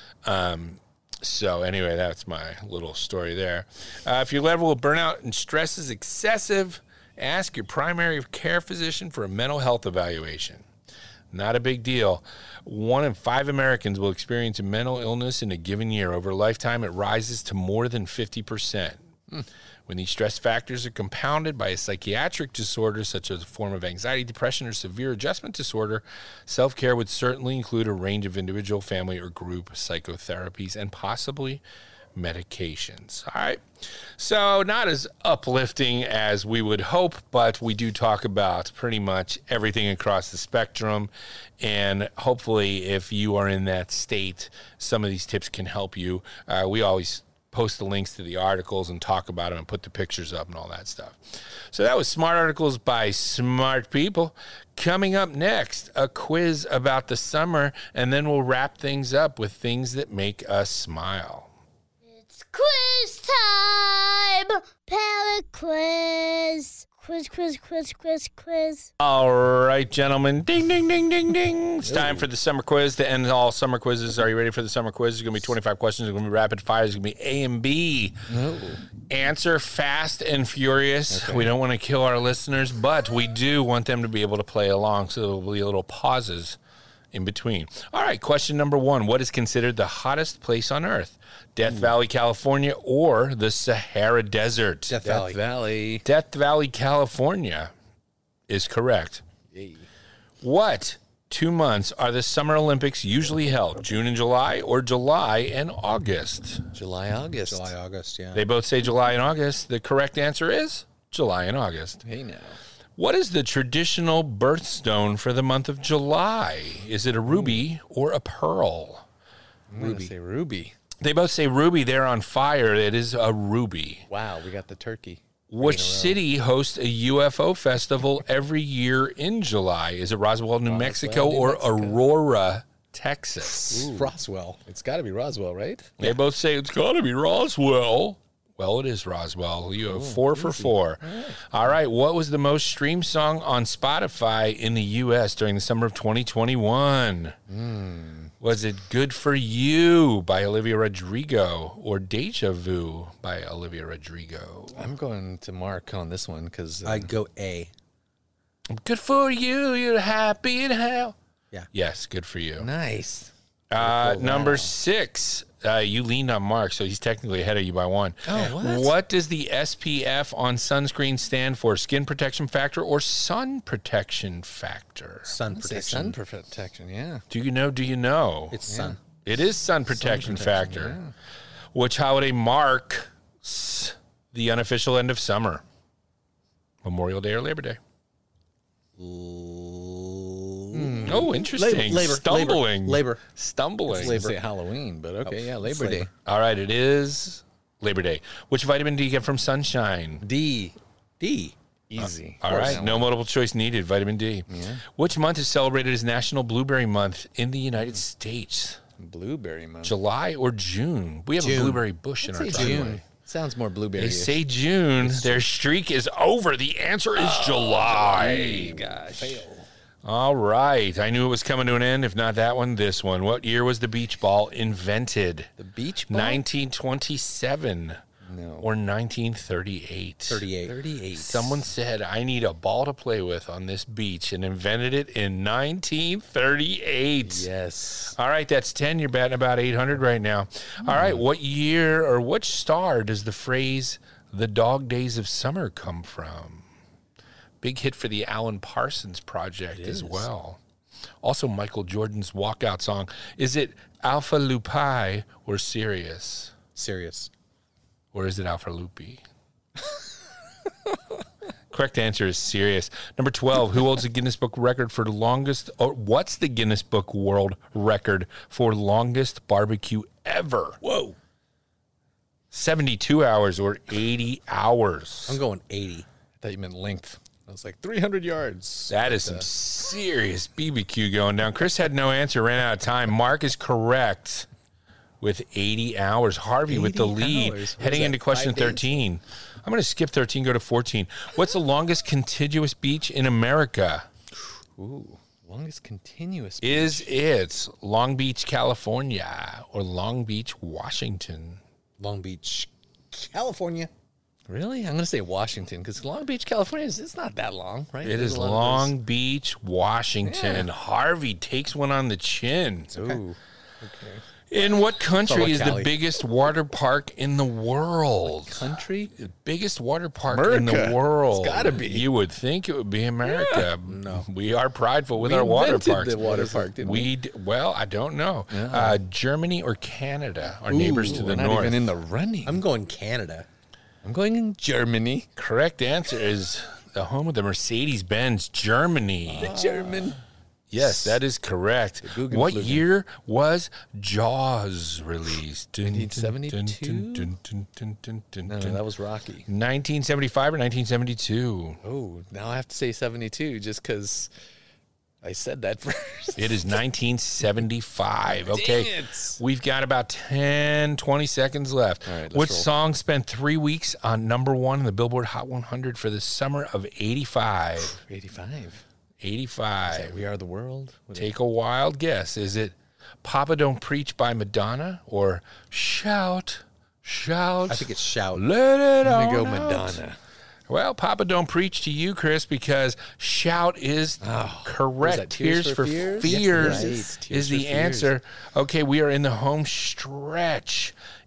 So anyway, that's my little story there. If your level of burnout and stress is excessive, ask your primary care physician for a mental health evaluation. Not a big deal. 1 in 5 Americans will experience a mental illness in a given year. Over a lifetime, it rises to more than 50%. When these stress factors are compounded by a psychiatric disorder, such as a form of anxiety, depression, or severe adjustment disorder, self-care would certainly include a range of individual, family, or group psychotherapies and possibly medications. All right. So not as uplifting as we would hope, but we do talk about pretty much everything across the spectrum. And hopefully, if you are in that state, some of these tips can help you. We always post the links to the articles and talk about them and put the pictures up and all that stuff. So that was Smart Articles by Smart People. Coming up next, a quiz about the summer, and then we'll wrap things up with things that make us smile. It's quiz time! Palette quiz. Quiz. All right, gentlemen. Ding, ding, ding, ding, ding. It's time for the summer quiz to end all summer quizzes. Are you ready for the summer quiz? It's going to be 25 questions. It's going to be rapid fire. It's going to be A and B. No. Answer fast and furious. Okay. We don't want to kill our listeners, but we do want them to be able to play along, so there will be little pauses in between. All right, question number 1. What is considered the hottest place on Earth? Death Valley, California, or the Sahara Desert? Death Valley. Death Valley, California is correct. Yay. What 2 months are the Summer Olympics usually held? June and July or July and August? July, August. July, August, yeah. They both say July and August. The correct answer is July and August. Hey, now. What is the traditional birthstone for the month of July? Is it a ruby or a pearl? I'm going to say ruby. They both say ruby. They're on fire. It is a ruby. Wow, we got the turkey. Which city hosts a UFO festival every year in July? Is it Roswell, New Mexico, New or Mexico. Aurora, Texas? Roswell. It's got to be Roswell, right? They both say it's got to be Roswell. Well, it is Roswell. You have 4 for 4. All right. What was the most streamed song on Spotify in the U.S. during the summer of 2021? Was it Good For You by Olivia Rodrigo or Deja Vu by Olivia Rodrigo? I'm going to Mark on this one because I go A. Good for you. You're happy in hell. Yeah. Yes, good for you. nice. Number 6. You leaned on Mark, so he's technically ahead of you by 1. Oh, what? What does the SPF on sunscreen stand for? Skin protection factor or sun protection factor? Sun Say protection. sun protection, yeah. Do you know? Do you know? It's sun. It is sun protection factor. Which holiday marks the unofficial end of summer? Memorial Day or Labor Day? Oh, interesting. Stumbling. Labor. Stumbling. I was gonna say Halloween, but okay, yeah, Labor Day. All right, it is Labor Day. Which vitamin do you get from sunshine? D. D. Easy. All right, no multiple choice needed. Vitamin D. Which month is celebrated as National Blueberry Month in the United States? Blueberry month. July or June? We have a June. blueberry bush in our Say driveway. June. Sounds more blueberry. They say June. Their streak is over. The answer is July. Gosh. All right. I knew it was coming to an end. If not that one, this one. What year was the beach ball invented? The beach ball? 1927 No. or 1938? 38. 38. Someone said, I need a ball to play with on this beach and invented it in 1938. Yes. All right, that's 10. You're batting about 800 right now. All right, what year or which star does the phrase, the dog days of summer, come from? Big hit for the Alan Parsons Project as well. Also, Michael Jordan's walkout song. Is it Alpha Lupi or Sirius? Serious. Or is it Alpha Lupi? Correct answer is Sirius. Number 12, who holds the Guinness Book record for longest, or what's the Guinness Book World Record for longest barbecue ever? Whoa. 72 hours or 80 hours? I'm going 80. I thought you meant length. I was like 300 yards. That is some serious BBQ going down. Chris had no answer, ran out of time. Mark is correct with 80 hours. Harvey with the 80 lead. hours. What Heading is that, into question 5 days? 13. I'm going to skip 13, go to 14. What's the longest contiguous beach in America? Ooh, longest continuous. Is it Long Beach, California, or Long Beach, Washington? Long Beach, California. Really? I'm going to say Washington because Long Beach, California, it's not that long, right? It There's is a lot of Long Beach, Washington. Yeah. Harvey takes one on the chin. those- Ooh. Okay. In what country Fellow is the Cali. biggest water park in the world? Country? The biggest water park in the America. world. It's gotta be. You would think it would be America. No. We are prideful with We our water invented parks. the water park, didn't we? Well, I don't know. Germany or Canada, our neighbors to We're the not north. even in the running. I'm going Canada. I'm going in Germany. Correct answer is the home of the Mercedes-Benz, Germany. German. Yes, that is correct. Guggenflügel. What year was Jaws released? 1972? No, that was Rocky. 1975 or 1972? Oh, now I have to say 72 just because I said that first. It is 1975. Okay. Dang it. We've got about 10, 20 seconds left. All right, let's Which roll. song spent 3 weeks on number 1 in the Billboard Hot 100 for the summer of 85? 85. 85. We Are the World. What Take a wild guess. Is it Papa Don't Preach by Madonna or Shout, Shout? I think it's Shout. Let it I'm on going to go out. Madonna. Well, Papa Don't Preach to you, Chris, because Shout is correct. that Tears for Fears, Right. is Tears the for Fears. answer. Okay, we are in the home stretch.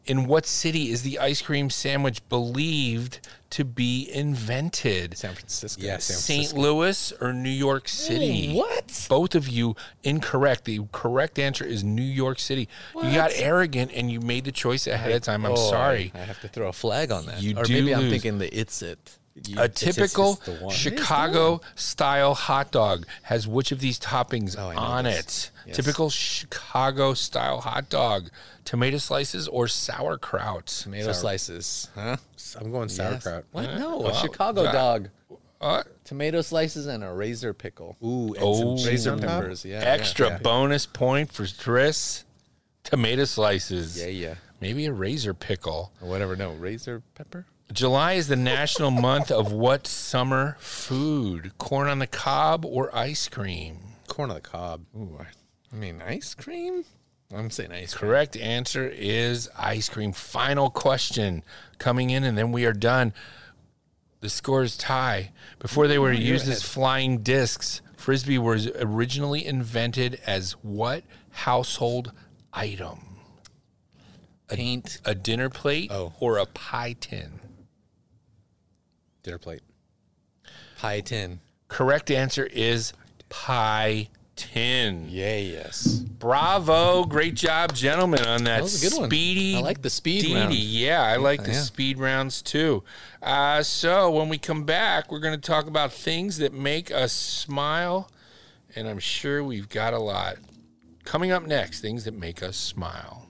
In what city is the ice cream sandwich believed to be invented? San Francisco. Yes. St. Louis or New York City? What? Both of you incorrect. The correct answer is New York City. You got arrogant and you made the choice ahead of time. I'm sorry. I have to throw a flag on that. You or do maybe I'm lose. thinking the It's It. A typical the one. Chicago-style hot dog has which of these toppings I know on this. it? Yes. Typical Chicago-style hot dog, tomato slices or sauerkraut? Tomato slices. Huh? I'm going sauerkraut. What? No, Oh, a Chicago that- dog. Uh, Tomato slices and a razor pickle. Ooh, and Oh. some cheese Razor on top. peppers. Yeah. extra yeah. bonus point for Chris. Tomato slices. Yeah. Maybe a razor pickle. Or whatever. No, razor pepper? July is the national month of what summer food? Corn on the cob or ice cream? Corn on the cob. Ooh, I mean, ice cream? I'm saying ice cream. Correct answer is ice cream. Final question coming in, and then we are done. The scores tie. Before they were used as flying discs, Frisbee was originally invented as what household item? Paint. A dinner plate or a pie tin? Dinner plate. Pie tin. Correct answer is pie tin. Yeah, yes. Bravo. Great job, gentlemen, on that, was a good one. speedy. I like the speed deedy. round. Yeah, I like the Yeah. speed rounds too. So when we come back, we're going to talk about things that make us smile, and I'm sure we've got a lot. Coming up next, things that make us smile.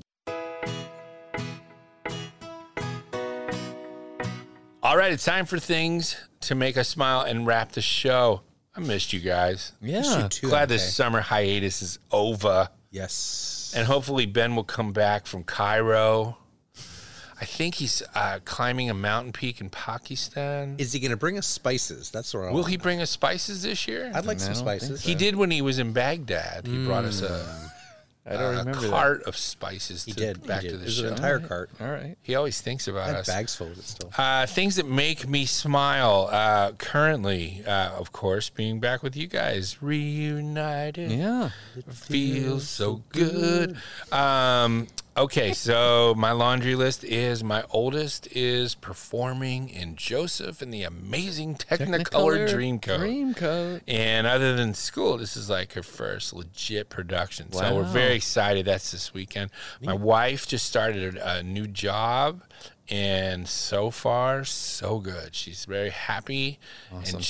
All right, it's time for things to make us smile and wrap the show. I missed you guys. Yeah. Glad this summer hiatus is over. Yes. And hopefully Ben will come back from Cairo. I think he's climbing a mountain peak in Pakistan. Is he going to bring us spices? That's what I Will want. he bring us spices this year? I'd like some I don't think spices. He did when he was in Baghdad. He brought us I don't a remember cart of spices He to did. back he to did. the There's show. an entire cart. that. All right. He always thinks I about had us. bags full of it still. Things that make me smile. Currently, of course, being back with you guys, reunited. Yeah. Feels so good. Okay, so my laundry list is my oldest is performing in Joseph in the amazing Technicolor Dreamcoat. Dreamcoat. And other than school, this is like her first legit production. So we're Wow. very excited. That's this weekend. My wife just started a new job, and so far, so good. She's very happy, and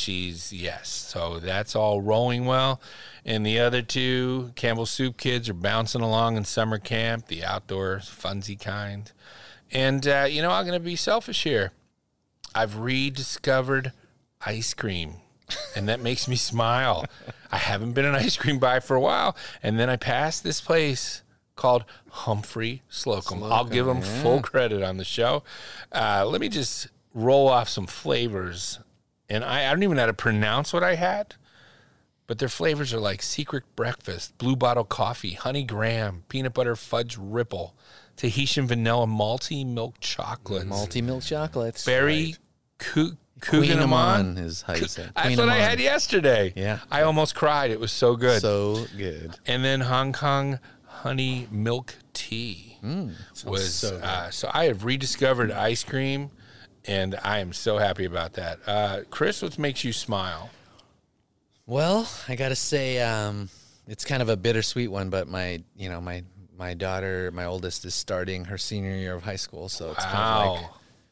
so that's all rolling well. And the other two Campbell Soup kids are bouncing along in summer camp, the outdoor funsy kind. And, I'm going to be selfish here. I've rediscovered ice cream, and that makes me smile. I haven't been an ice cream buy for a while, and then I passed this place called Humphrey Slocum. I'll give them full credit on the show. Let me just roll off some flavors, and I don't even know how to pronounce what I had, but their flavors are like Secret Breakfast, Blue Bottle Coffee, Honey Graham, Peanut Butter Fudge Ripple, Tahitian Vanilla Malty Milk Chocolates, Malty milk chocolates. Berry Queen Kuganamon. Amon is how you say it. That's Queen what I Amon. had yesterday. Yeah. I almost cried. It was so good. So good. And then Hong Kong honey milk tea was so good. so I have rediscovered ice cream, and I am so happy about that. Chris, what makes you smile? Well, I gotta say, it's kind of a bittersweet one, but my daughter, my oldest, is starting her senior year of high school, so it's Wow.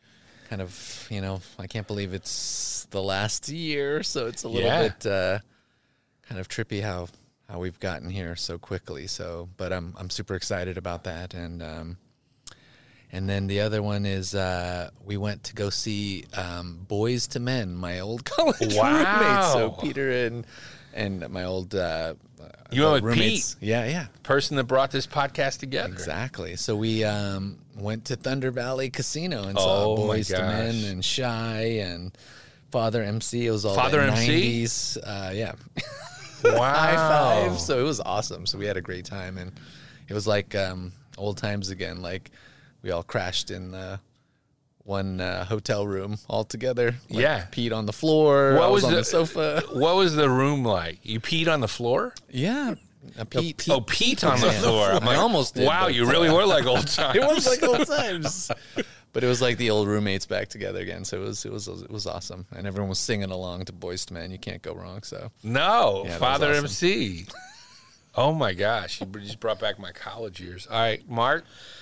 I can't believe it's the last year, so it's a little Yeah. bit kind of trippy how we've gotten here so quickly. So, but I'm super excited about that, and then the other one is we went to go see Boys to Men, my old college Wow. roommates. So Peter and my old You went with roommates. Pete. Yeah. Person that brought this podcast together. Exactly. So we went to Thunder Valley Casino and Oh, saw my Boys to Men gosh. and Shy and Father MC. It was all Father that MC? 90s. Yeah. Wow. High five. So it was awesome. So we had a great time, and it was like old times again. Like we all crashed in one hotel room all together. Like, Yeah. peed on the floor. What I was was on the- the sofa. What was the room like? You peed on the floor? Yeah, Pete. Oh, Pete on the floor. I'm I like, almost did. wow, but, you really were like old times. It was like old times. But it was like the old roommates back together again. So it was awesome. And everyone was singing along to Boyz II Men. You can't go wrong. So No, Yeah, that was Father awesome. MC. Oh my gosh, you just brought back my college years. All right, Mark.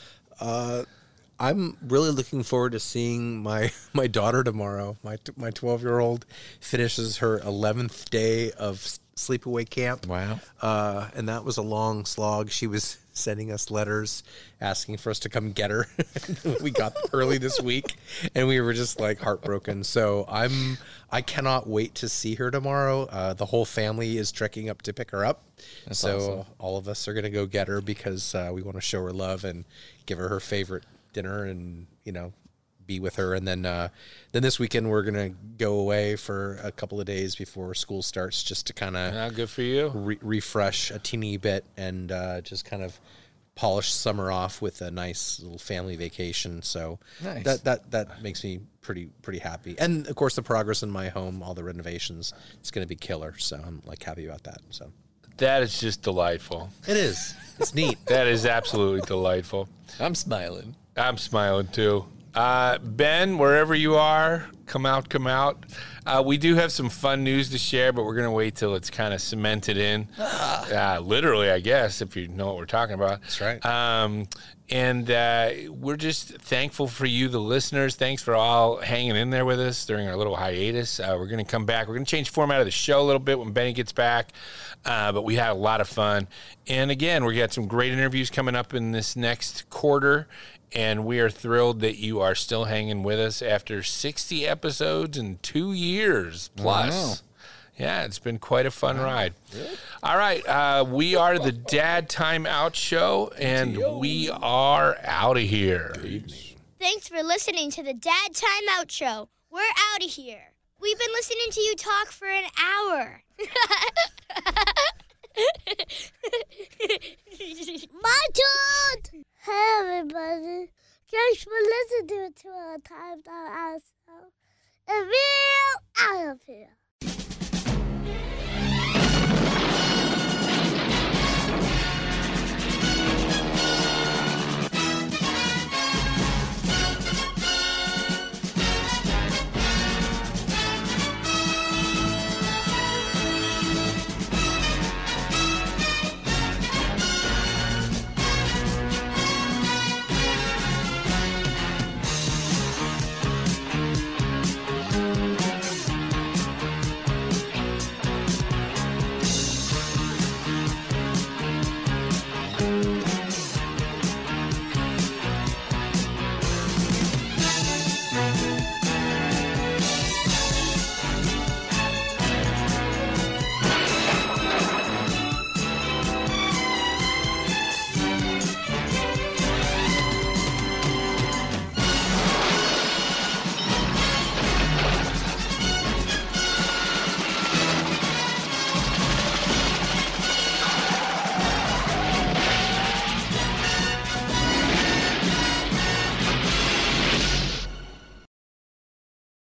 I'm really looking forward to seeing my daughter tomorrow. My 12-year-old finishes her 11th day of sleepaway camp. wow. And that was a long slog. She was sending us letters asking for us to come get her. We got early this week, and we were just like heartbroken. So I cannot wait to see her tomorrow. The whole family is trekking up to pick her up. That's so awesome. all of us are going to go get her because we want to show her love and give her favorite dinner and, be with her. And then this weekend we're going to go away for a couple of days before school starts just to kind of Good for you. refresh a teeny bit and just kind of polish summer off with a nice little family vacation. So Nice. that makes me pretty happy. And of course the progress in my home, all the renovations, it's going to be killer. So I'm like happy about that. So That is just delightful. it is. It's neat. That is absolutely delightful. I'm smiling. I'm smiling too. Ben, wherever you are, come out. We do have some fun news to share, but we're going to wait till it's kind of cemented in. Literally, I guess, if you know what we're talking about. That's right. And we're just thankful for you, the listeners. Thanks for all hanging in there with us during our little hiatus. We're going to come back. We're going to change the format of the show a little bit when Benny gets back. But we had a lot of fun. And again, we got some great interviews coming up in this next quarter. And we are thrilled that you are still hanging with us after 60 episodes in 2 years plus. Wow. Yeah, it's been quite a fun ride. All right, we are the Dad Time Out Show, and we are out of here. Thanks for listening to the Dad Time Out Show. We're out of here. We've been listening to you talk for an hour. My turn! Hey, everybody. Thanks for listening to our Time Out Show. And we're out of here.